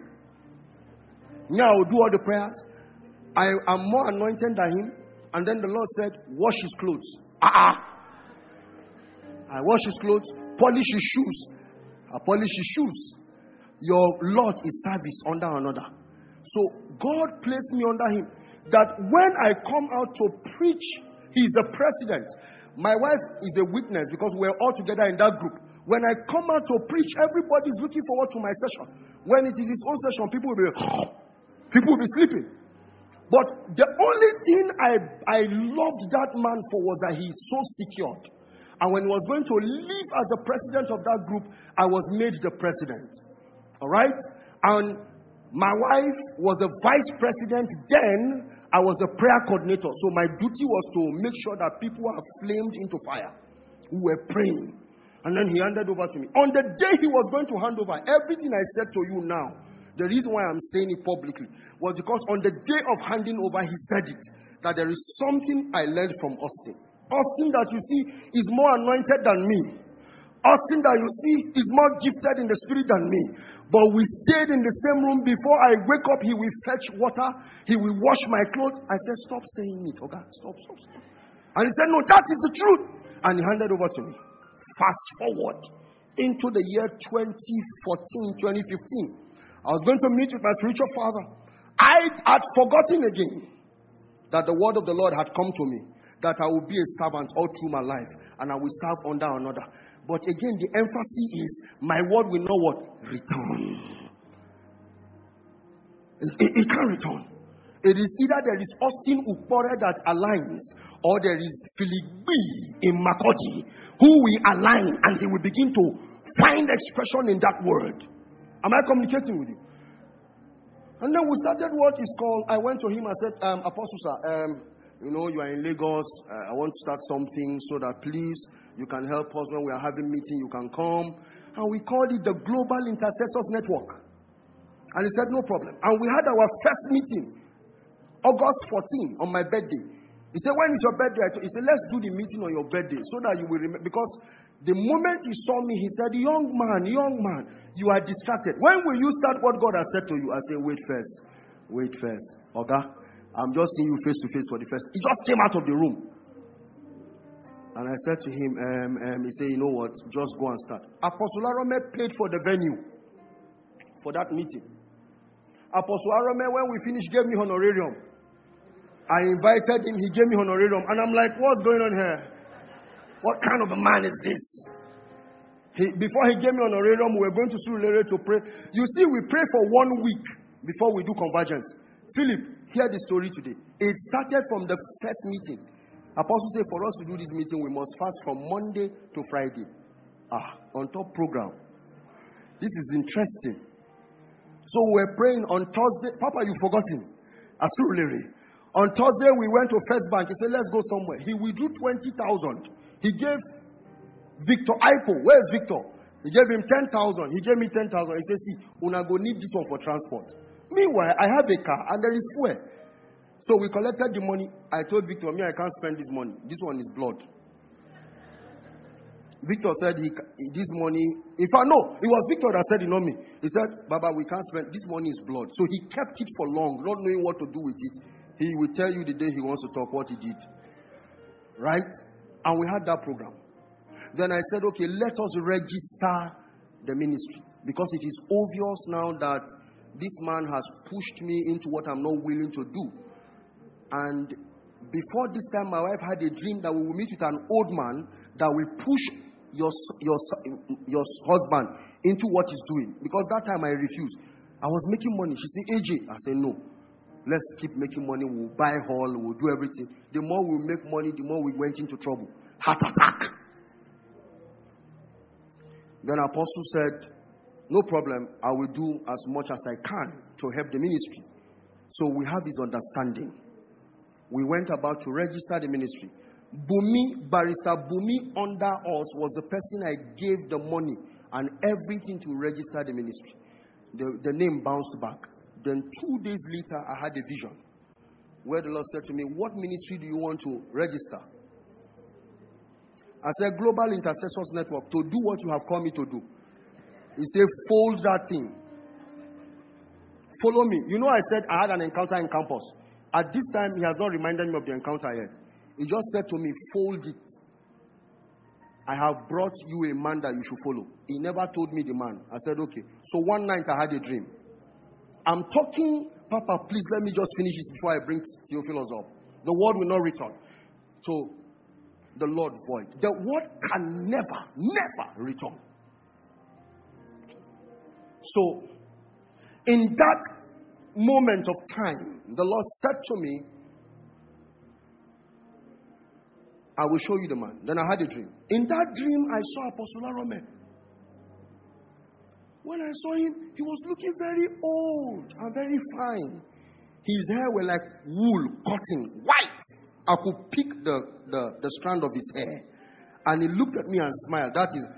Now I will do all the prayers. I am more anointed than him. And then the Lord said, wash his clothes. Ah, uh-uh. I wash his clothes, polish his shoes. I polish his shoes. Your lot is service under another. So God placed me under him. That when I come out to preach, he's the president. My wife is a witness because we're all together in that group. When I come out to preach, everybody's looking forward to my session. When it is his own session, people will be people will be sleeping. But the only thing I, I loved that man for was that he's so secured. And when he was going to leave as a president of that group, I was made the president. All right? And my wife was a vice president. Then I was a prayer coordinator. So my duty was to make sure that people are flamed into fire, who were praying. And then he handed over to me. On the day he was going to hand over, everything I said to you now, the reason why I'm saying it publicly was because on the day of handing over, he said it, that there is something I learned from Austin. Austin that you see is more anointed than me. Austin that you see is more gifted in the spirit than me. But we stayed in the same room. Before I wake up, he will fetch water. He will wash my clothes. I said, stop saying it. Okay, stop, stop, stop. And he said, no, that is the truth. And he handed over to me. Fast forward into the year twenty fourteen, twenty fifteen. I was going to meet with my spiritual father. I had forgotten again that the word of the Lord had come to me, that I will be a servant all through my life and I will serve under another. But again, the emphasis is my word will not what? Return. It, it, it can't return. It is either there is Austin Ukpore that aligns, or there is Philip B in Makodi who will align, and he will begin to find expression in that word. Am I communicating with you? And then we started what is called, I went to him, I said, um, Apostle sir, um, you know, you are in Lagos, uh, I want to start something so that please, you can help us when we are having meeting, you can come. And we called it the Global Intercessors Network. And he said, no problem. And we had our first meeting, August fourteenth, on my birthday. He said, when is your birthday? He said, let's do the meeting on your birthday so that you will remember. Because the moment he saw me, he said, young man, young man, you are distracted. When will you start what God has said to you? I said, wait first. Wait first. Okay? I'm just seeing you face to face for the first. He just came out of the room. And I said to him, um, um, he said, you know what? Just go and start. Apostle Arome paid for the venue for that meeting. Apostle Arome, when we finished, gave me honorarium. I invited him, he gave me honorarium. And I'm like, what's going on here? What kind of a man is this? He, before he gave me honorarium, we were going to Surulere to pray. You see, we pray for one week before we do convergence. Philip, hear the story today. It started from the first meeting. Apostle said, for us to do this meeting, we must fast from Monday to Friday. Ah, on top program. This is interesting. So we're praying on Thursday. Papa, you've forgotten. Asurulere. On Thursday, we went to First Bank. He said, let's go somewhere. He withdrew twenty thousand. He gave Victor Ipo. Where's Victor? He gave him ten thousand. He gave me ten thousand. He said, see, una go need this one for transport. Meanwhile, I have a car and there is fuel. So we collected the money. I told Victor, me, I can't spend this money. This one is blood. Victor said, he, this money, in fact, no, it was Victor that said it, not me. He said, Baba, we can't spend, this money is blood. So he kept it for long, not knowing what to do with it. He will tell you the day he wants to talk what he did. Right? And we had that program. Then I said, okay, let us register the ministry. Because it is obvious now that this man has pushed me into what I'm not willing to do. And before this time, my wife had a dream that we will meet with an old man that will push your, your, your husband into what he's doing. Because that time I refused. I was making money. She said, A J. I said, no. Let's keep making money. We'll buy hall. We'll do everything. The more we make money, the more we went into trouble. Heart attack. Then Apostle said, no problem. I will do as much as I can to help the ministry. So we have his understanding. We went about to register the ministry. Bumi, Barrister Bumi under us was the person I gave the money and everything to register the ministry. The, the name bounced back. Then two days later, I had a vision where the Lord said to me, what ministry do you want to register? I said, Global Intercessors Network, to do what you have called me to do. He said, fold that thing. Follow me. You know, I said I had an encounter in campus. At this time, he has not reminded me of the encounter yet. He just said to me, fold it. I have brought you a man that you should follow. He never told me the man. I said, okay. So one night I had a dream. I'm talking, Papa, please let me just finish this before I bring Theophilus up. The word will not return. So, the Lord void. The word can never, never return. So, in that moment of time, the Lord said to me, I will show you the man. Then I had a dream. In that dream, I saw Apostle Arome. When I saw him, he was looking very old and very fine. His hair were like wool, cotton, white. I could pick the, the, the strand of his hair. And he looked at me and smiled. That is...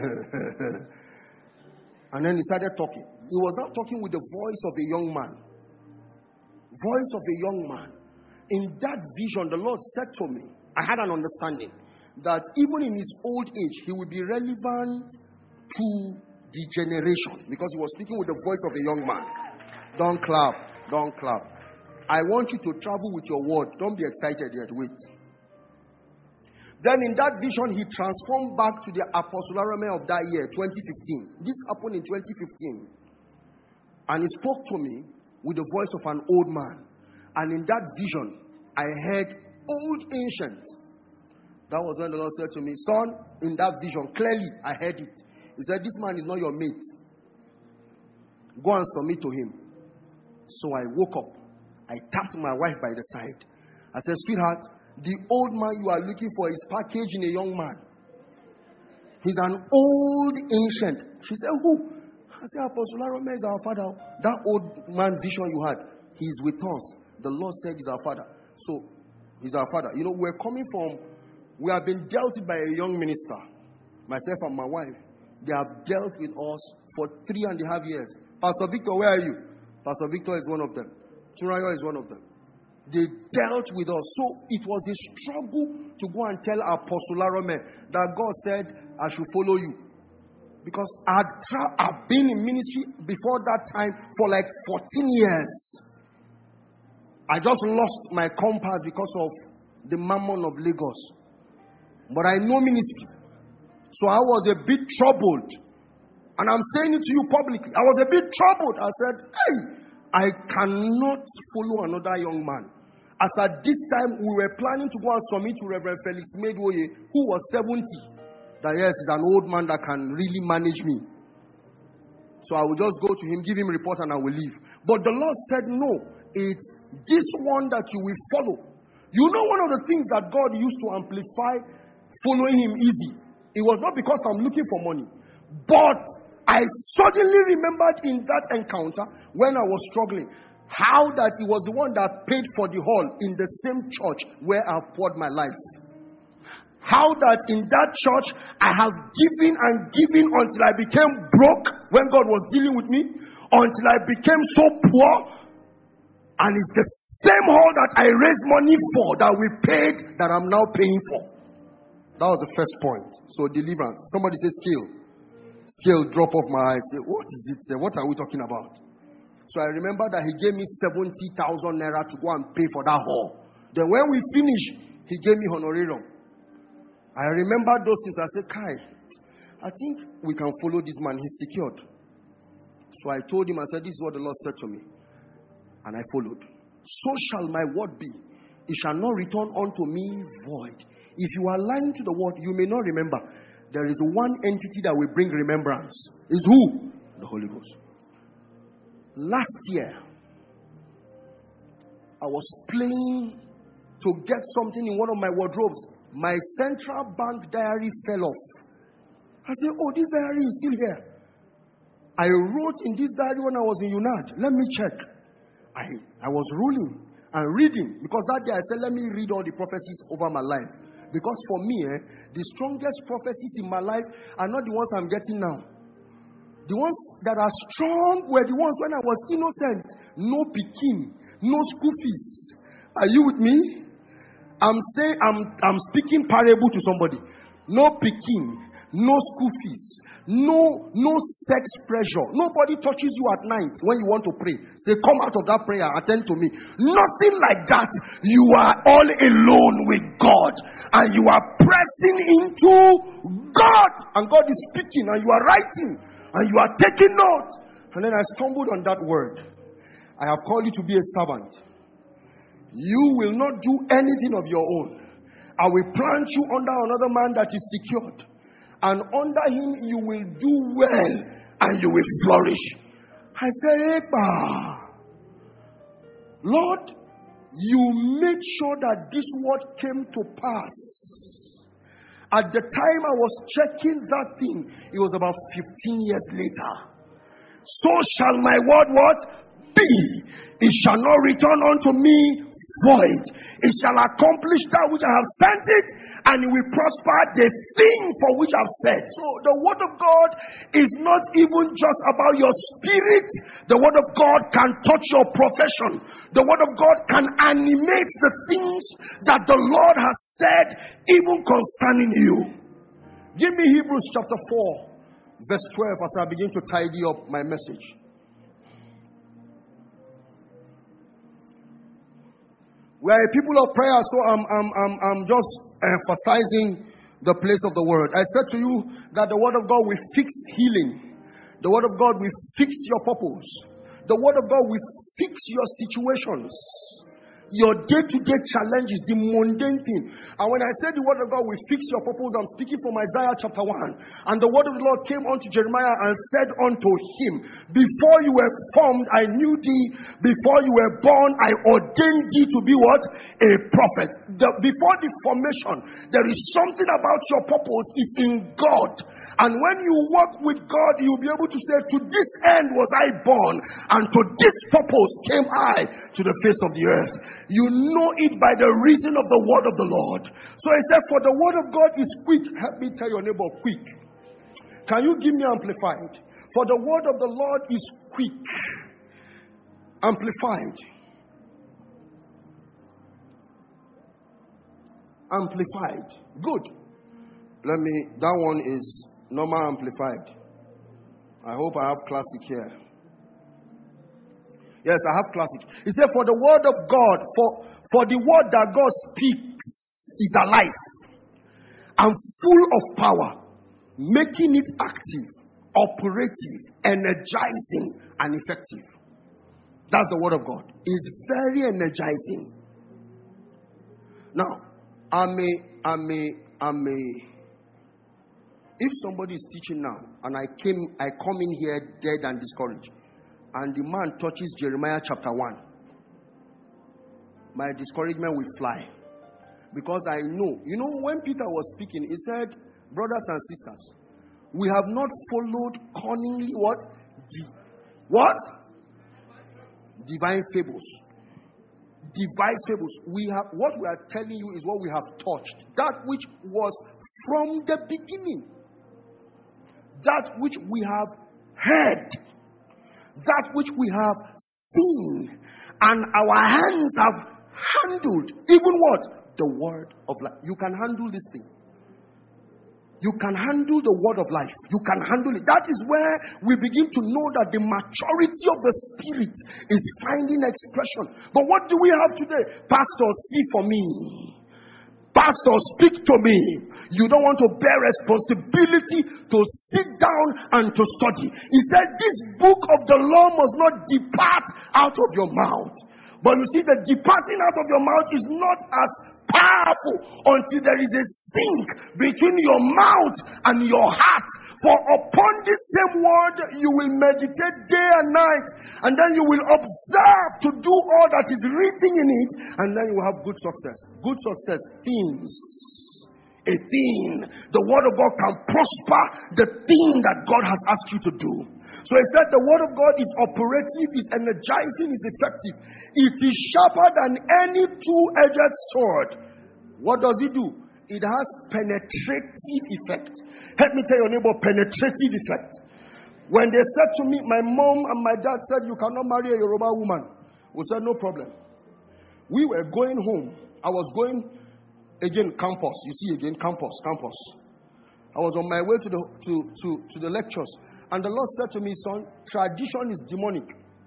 And then he started talking. He was now talking with the voice of a young man. Voice of a young man. In that vision, the Lord said to me, I had an understanding that even in his old age, he would be relevant to the generation, because he was speaking with the voice of a young man. Don't clap. Don't clap. I want you to travel with your word. Don't be excited yet. Wait. Then in that vision, he transformed back to the Apostle Arome of that year, twenty fifteen. This happened in twenty fifteen. And he spoke to me with the voice of an old man. And in that vision, I heard old ancient. That was when the Lord said to me, son, in that vision, clearly I heard it. He said, this man is not your mate. Go and submit to him. So I woke up. I tapped my wife by the side. I said, sweetheart, the old man you are looking for is packaged in a young man. He's an old ancient. She said, who? I said, Apostle Arome is our father. That old man vision you had, he's with us. The Lord said he's our father. So, he's our father. You know, we're coming from, we have been dealt with by a young minister. Myself and my wife. They have dealt with us for three and a half years. Pastor Victor, where are you? Pastor Victor is one of them. Churayo is one of them. They dealt with us. So it was a struggle to go and tell Apostle Arome that God said, I should follow you. Because I'd tra- I've been in ministry before that time for like fourteen years. I just lost my compass because of the mammon of Lagos. But I know ministry. So I was a bit troubled. And I'm saying it to you publicly. I was a bit troubled. I said, hey, I cannot follow another young man. As at this time, we were planning to go and submit to Reverend Felix Medwoye, who was seventy. That yes, he's an old man that can really manage me. So I will just go to him, give him a report, and I will leave. But the Lord said, no, it's this one that you will follow. You know, one of the things that God used to amplify following him easy, it was not because I'm looking for money. But I suddenly remembered in that encounter when I was struggling, how that he was the one that paid for the hall in the same church where I poured my life. How that in that church I have given and given until I became broke when God was dealing with me, until I became so poor. And it's the same hall that I raised money for that we paid that I'm now paying for. That was the first point. So deliverance. Somebody say scale. Scale drop off my eyes. Say, what is it? Say, what are we talking about? So I remember that he gave me seventy thousand naira to go and pay for that hall. Then when we finished, he gave me honorarium. I remember those things. I said, Kai, I think we can follow this man. He's secured. So I told him, I said, this is what the Lord said to me. And I followed. So shall my word be. It shall not return unto me void. If you are lying to the word, you may not remember. There is one entity that will bring remembrance. Is who? The Holy Ghost. Last year, I was playing to get something in one of my wardrobes. My central bank diary fell off. I said, oh, this diary is still here. I wrote in this diary when I was in UNAD. Let me check. I, I was ruling and reading. Because that day I said, let me read all the prophecies over my life. Because for me, eh, the strongest prophecies in my life are not the ones I'm getting now. The ones that are strong were the ones when I was innocent. No pikin, no school fees. Are you with me? I'm saying, I'm, I'm speaking parable to somebody. No pikin, no school fees, no, no sex pressure. Nobody touches you at night when you want to pray. Say, come out of that prayer, attend to me. Nothing like that. You are all alone with God. And you are pressing into God. And God is speaking and you are writing. And you are taking note. And then I stumbled on that word. I have called you to be a servant. You will not do anything of your own. I will plant you under another man that is secured. And under him you will do well and you will flourish. I say, Ekba, Lord, you made sure that this word came to pass. At the time I was checking that thing, it was about fifteen years later. So shall my word what? Be. It shall not return unto me void. It shall accomplish that which I have sent it, and it will prosper the thing for which I've said. So the word of God is not even just about your spirit. The word of God can touch your profession. The word of God can animate the things that the Lord has said, even concerning you. Give me Hebrews chapter four, verse twelve, as I begin to tidy up my message. We are a people of prayer, so I'm, I'm, I'm, I'm just emphasizing the place of the word. I said to you that the word of God will fix healing. The word of God will fix your purpose. The word of God will fix your situations. your day-to-day challenges, the mundane thing. And when I said the word of God will fix your purpose, I'm speaking from Isaiah chapter one. And the word of the Lord came unto Jeremiah and said unto him, before you were formed, I knew thee. Before you were born, I ordained thee to be what? A prophet. The, before the formation, there is something about your purpose is in God. And when you walk with God, you'll be able to say, to this end was I born, and to this purpose came I to the face of the earth. You know it by the reason of the word of the Lord. So he said, for the word of God is quick. Help me tell your neighbor, quick. Can you give me amplified? For the word of the Lord is quick. Amplified. Amplified. Good. Let me, that one is normal amplified. I hope I have classic here. Yes, I have classic. He said, for the word of God, for, for the word that God speaks is alive and full of power, making it active, operative, energizing, and effective. That's the word of God. It's very energizing. Now, I may, I may, I may, if somebody is teaching now, and I came, I come in here dead and discouraged, and the man touches Jeremiah chapter one, my discouragement will fly. Because I know, you know, when Peter was speaking, he said, brothers and sisters, we have not followed cunningly what? The, what? Divine fables. Devised fables. We have, what we are telling you is what we have touched. That which was from the beginning. That which we have heard. That which we have seen. And our hands have handled. Even what? The word of life. You can handle this thing. You can handle the word of life. You can handle it. That is where we begin to know that the maturity of the Spirit is finding expression. But what do we have today? Pastor, see for me. Pastor, speak to me. You don't want to bear responsibility to sit down and to study. He said, this book of the law must not depart out of your mouth. But you see, the departing out of your mouth is not as powerful until there is a sync between your mouth and your heart. For upon this same word you will meditate day and night, and then you will observe to do all that is written in it, and then you will have good success. Good success, themes. A thing. The word of God can prosper the thing that God has asked you to do. So he said the word of God is operative, is energizing, is effective. It is sharper than any two-edged sword. What does it do? It has penetrative effect. Help me tell your neighbor, penetrative effect. When they said to me, my mom and my dad said, you cannot marry a Yoruba woman. We said, no problem. We were going home. I was going Again, campus. You see again, campus, campus. I was on my way to the to, to, to the lectures. And the Lord said to me, son, tradition is demonic.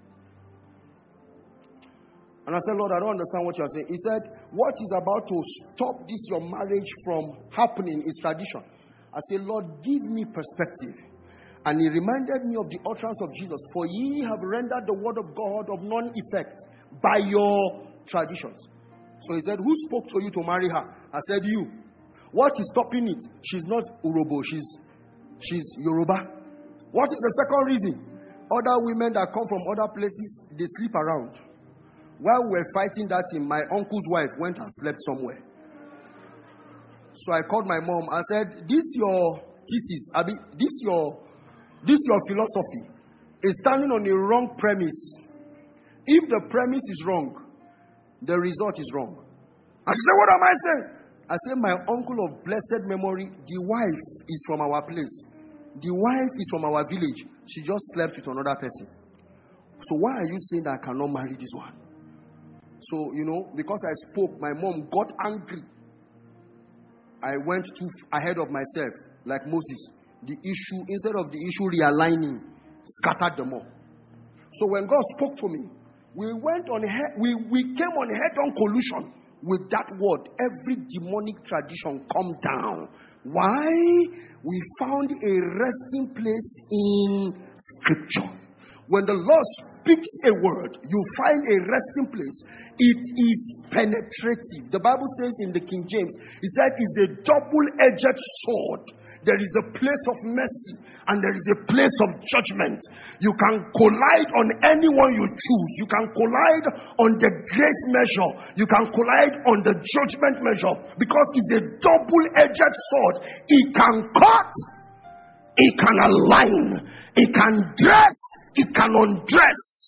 And I said, Lord, I don't understand what you are saying. He said, what is about to stop this, your marriage, from happening is tradition. I said, Lord, give me perspective. And he reminded me of the utterance of Jesus. For ye have rendered the word of God of none effect by your traditions. So he said, who spoke to you to marry her? I said, you. What is stopping it? She's not Urobo. She's, she's Yoruba. What is the second reason? Other women that come from other places, they sleep around. While we were fighting that thing, my uncle's wife went and slept somewhere. So I called my mom. I said, this your thesis, Abi, this your, this your philosophy is standing on a wrong premise. If the premise is wrong, the result is wrong. And she said, what am I saying? I said, my uncle of blessed memory, the wife is from our place. The wife is from our village. She just slept with another person. So why are you saying that I cannot marry this one? So, you know, because I spoke, my mom got angry. I went too ahead of myself, like Moses. The issue, instead of the issue realigning, scattered them all. So when God spoke to me, We went on head, we, we came on head-on collusion with that word. Every demonic tradition come down. Why? We found a resting place in Scripture. When the Lord speaks a word, you find a resting place. It is penetrative. The Bible says in the King James, it said it's a double-edged sword. There is a place of mercy and there is a place of judgment. You can collide on anyone you choose. You can collide on the grace measure. You can collide on the judgment measure, because it's a double-edged sword. It can cut, it can align, it can dress, it can undress.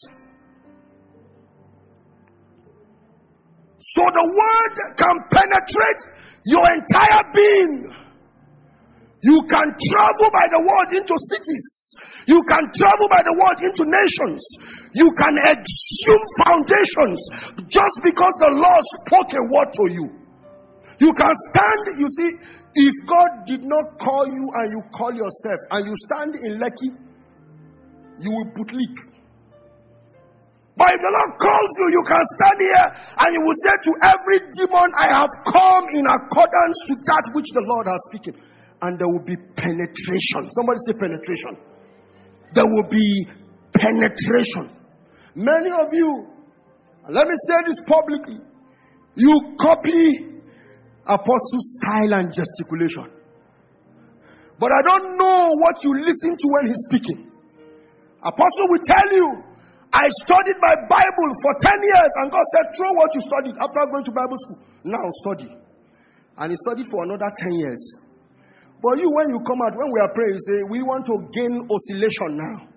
So the word can penetrate your entire being. You can travel by the word into cities. You can travel by the word into nations. You can exhume foundations just because the Lord spoke a word to you. You can stand, you see, if God did not call you and you call yourself and you stand in Lekki, you will put leak. But if the Lord calls you, you can stand here and you will say to every demon, I have come in accordance to that which the Lord has spoken. And there will be penetration. Somebody say penetration. There will be penetration. Many of you, let me say this publicly, you copy Apostle's style and gesticulation. But I don't know what you listen to when he's speaking. Apostle will tell you, I studied my Bible for ten years, and God said, throw what you studied after going to Bible school. Now study. And he studied for another ten years. But you, when you come out, when we are praying, you say, we want to gain oscillation now.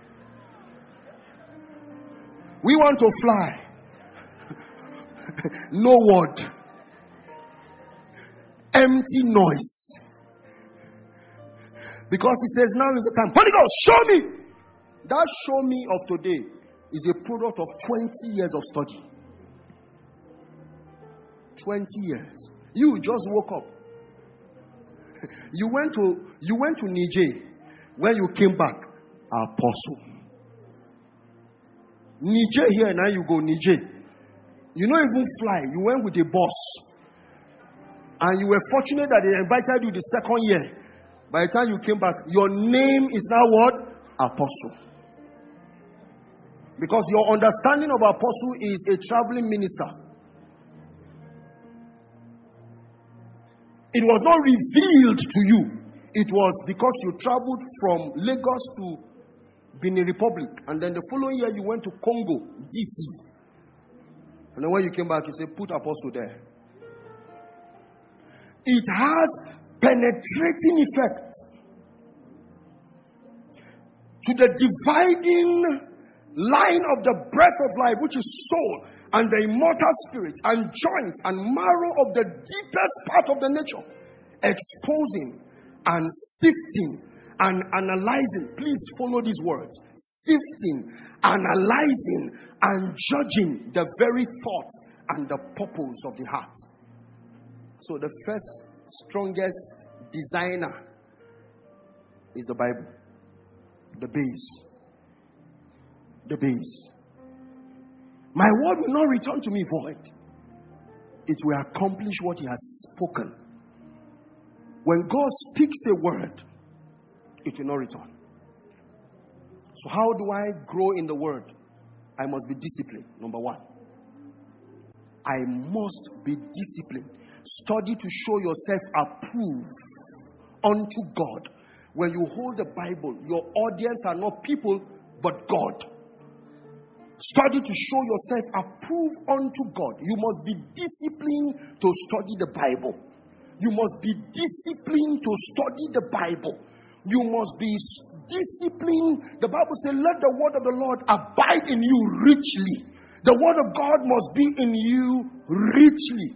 We want to fly. No word. Empty noise. Because he says, now is the time. Holy Ghost, show me. That show me of today is a product of twenty years of study. twenty years. You just woke up. You went to you went to Niger. When you came back, Apostle. Niger here, now you go Niger. You don't even fly. You went with the boss. And you were fortunate that they invited you the second year. By the time you came back, your name is now what? Apostle. Because your understanding of apostle is a traveling minister. It was not revealed to you. It was because you traveled from Lagos to Benin Republic. And then the following year you went to Congo, D C. And then when you came back, you said, put apostle there. It has penetrating effect to the dividing line of the breath of life, which is soul, and the immortal spirit, and joints and marrow of the deepest part of the nature, exposing and sifting and analyzing. Please follow these words: sifting, analyzing, and judging the very thought and the purpose of the heart. So the first strongest designer is the Bible. The base. The base. My word will not return to me void. It will accomplish what he has spoken. When God speaks a word, it will not return. So how do I grow in the word? I must be disciplined. Number one. I must be disciplined. Study to show yourself approved unto God. When you hold the Bible, your audience are not people, but God. Study to show yourself approved unto God. You must be disciplined to study the Bible. You must be disciplined to study the Bible. You must be disciplined. The Bible says, let the word of the Lord abide in you richly. The word of God must be in you richly.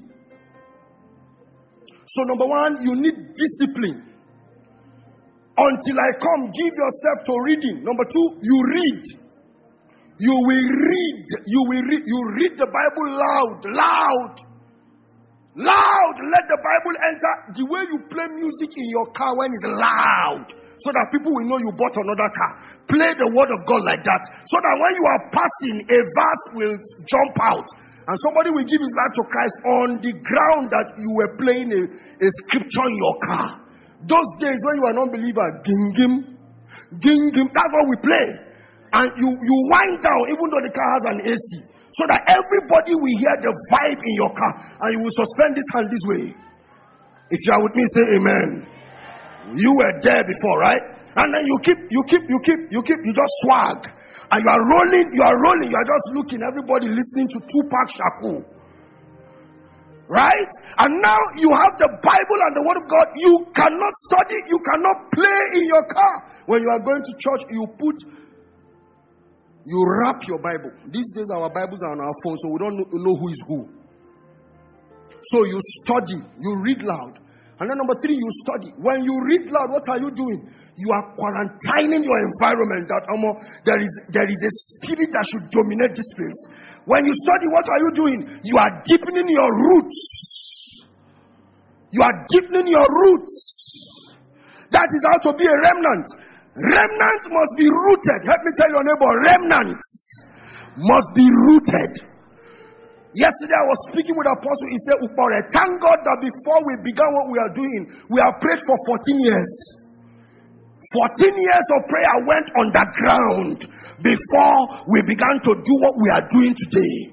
So number one, you need discipline. Until I come, give yourself to reading. Number two, you read. You will read. You will read. You read the Bible loud, loud, loud. Let the Bible enter. The way you play music in your car when it's loud, so that people will know you bought another car. Play the word of God like that, so that when you are passing, a verse will jump out, and somebody will give his life to Christ on the ground that you were playing a, a scripture in your car. Those days when you are not believer, ging gim, ging gim, that's what we play. And you, you wind down even though the car has an A C. So that everybody will hear the vibe in your car. And you will suspend this hand this way. If you are with me, say amen. You were there before, right? And then you keep, you keep, you keep, you keep, you just swag. And you are rolling, you are rolling, you are just looking, everybody listening to Tupac Shakur. Right? And now you have the Bible and the Word of God. You cannot study, you cannot play in your car. When you are going to church, you put, you wrap your Bible. These days our Bibles are on our phone, so we don't know who is who. So you study, you read loud. And then number three, you study. When you read loud, what are you doing? You are quarantining your environment. That um, there is there is a spirit that should dominate this place. When you study, what are you doing? You are deepening your roots. You are deepening your roots. That is how to be a remnant. Remnant must be rooted. Help me tell your neighbor, remnants must be rooted. Yesterday I was speaking with Apostle. He said, Upore, thank God that before we began what we are doing, we have prayed for fourteen years. fourteen years of prayer went underground before we began to do what we are doing today.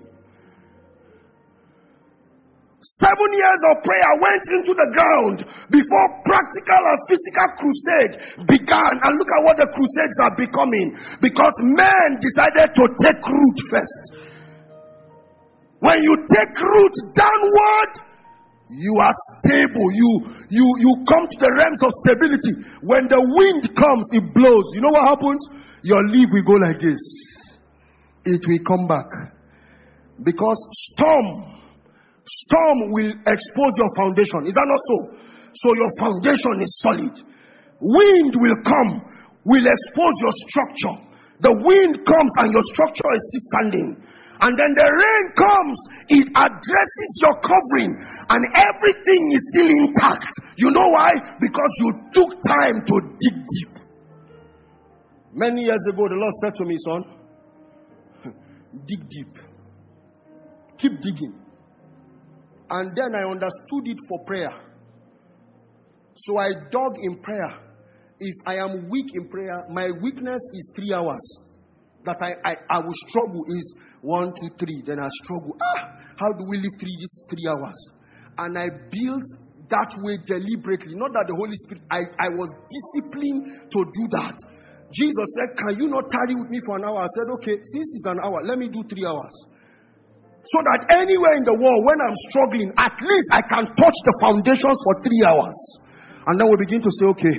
Seven years of prayer went into the ground before practical and physical crusade began. And look at what the crusades are becoming. Because men decided to take root first. When you take root downward, you are stable. You, you, you come to the realms of stability. When the wind comes, it blows. You know what happens? Your leaf will go like this. It will come back. Because storm, storm will expose your foundation. Is that not so? So your foundation is solid. Wind will come, will expose your structure. The wind comes and your structure is still standing. And then the rain comes, it addresses your covering, and everything is still intact. You know why? Because you took time to dig deep. Many years ago, the Lord said to me, son, dig deep. Keep digging. And then I understood it for prayer. So I dug in prayer. If I am weak in prayer, my weakness is three hours. That I, I, I will struggle is one, two, three. Then I struggle. Ah, how do we live three these three hours? And I built that way deliberately. Not that the Holy Spirit, I, I was disciplined to do that. Jesus said, can you not tarry with me for an hour? I said, okay, since it's an hour, let me do three hours. So that anywhere in the world, when I'm struggling, at least I can touch the foundations for three hours. And then we begin to say, okay,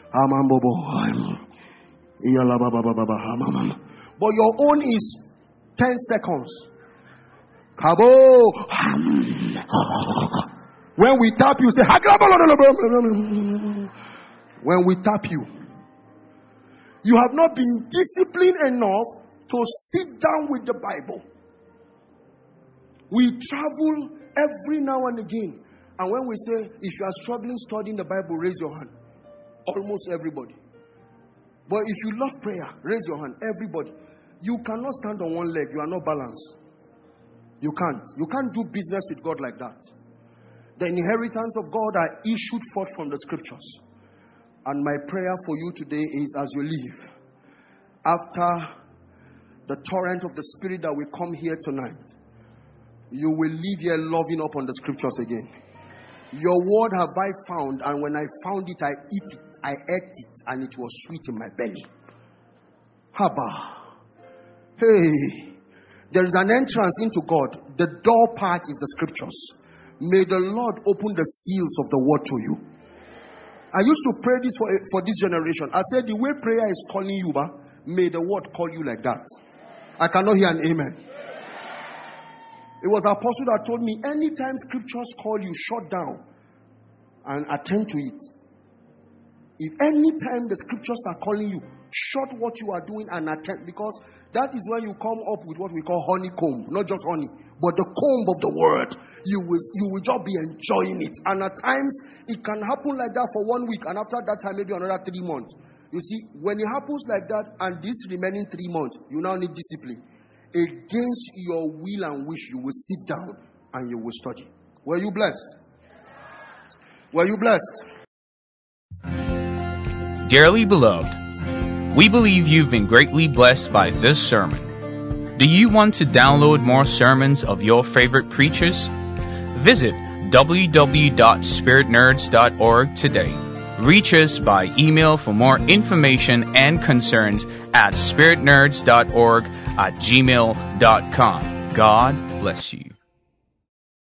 but your own is ten seconds. Kabo. When we tap you, say, when we tap you, you have not been disciplined enough to sit down with the Bible. We travel every now and again. And when we say, if you are struggling studying the Bible, raise your hand. Almost everybody. But if you love prayer, raise your hand. Everybody. You cannot stand on one leg. You are not balanced. You can't. You can't do business with God like that. The inheritance of God are issued forth from the scriptures. And my prayer for you today is, as you leave, after the torrent of the Spirit that will come here tonight, you will leave here loving up on the scriptures again. Your word have I found, and when I found it, I eat it. I ate it, and it was sweet in my belly. Haba. Hey. There is an entrance into God. The door part is the scriptures. May the Lord open the seals of the word to you. I used to pray this for, for this generation. I said, the way prayer is calling you, bah, may the word call you like that. I cannot hear an amen. It was an apostle that told me, anytime scriptures call you, shut down and attend to it. If anytime the scriptures are calling you, shut what you are doing and attend, because that is when you come up with what we call honeycomb. Not just honey, but the comb of the word. You will, you will just be enjoying it. And at times, it can happen like that for one week, and after that time, maybe another three months. You see, when it happens like that, and this remaining three months, you now need discipline. Against your will and wish, you will sit down and you will study. Were you blessed? Were you blessed? Dearly beloved, We believe you've been greatly blessed by this sermon. Do you want to download more sermons of your favorite preachers? Visit w w w dot spirit nerds dot org today. Reach us by email for more information and concerns at spirit nerds dot org at gmail dot com. God bless you.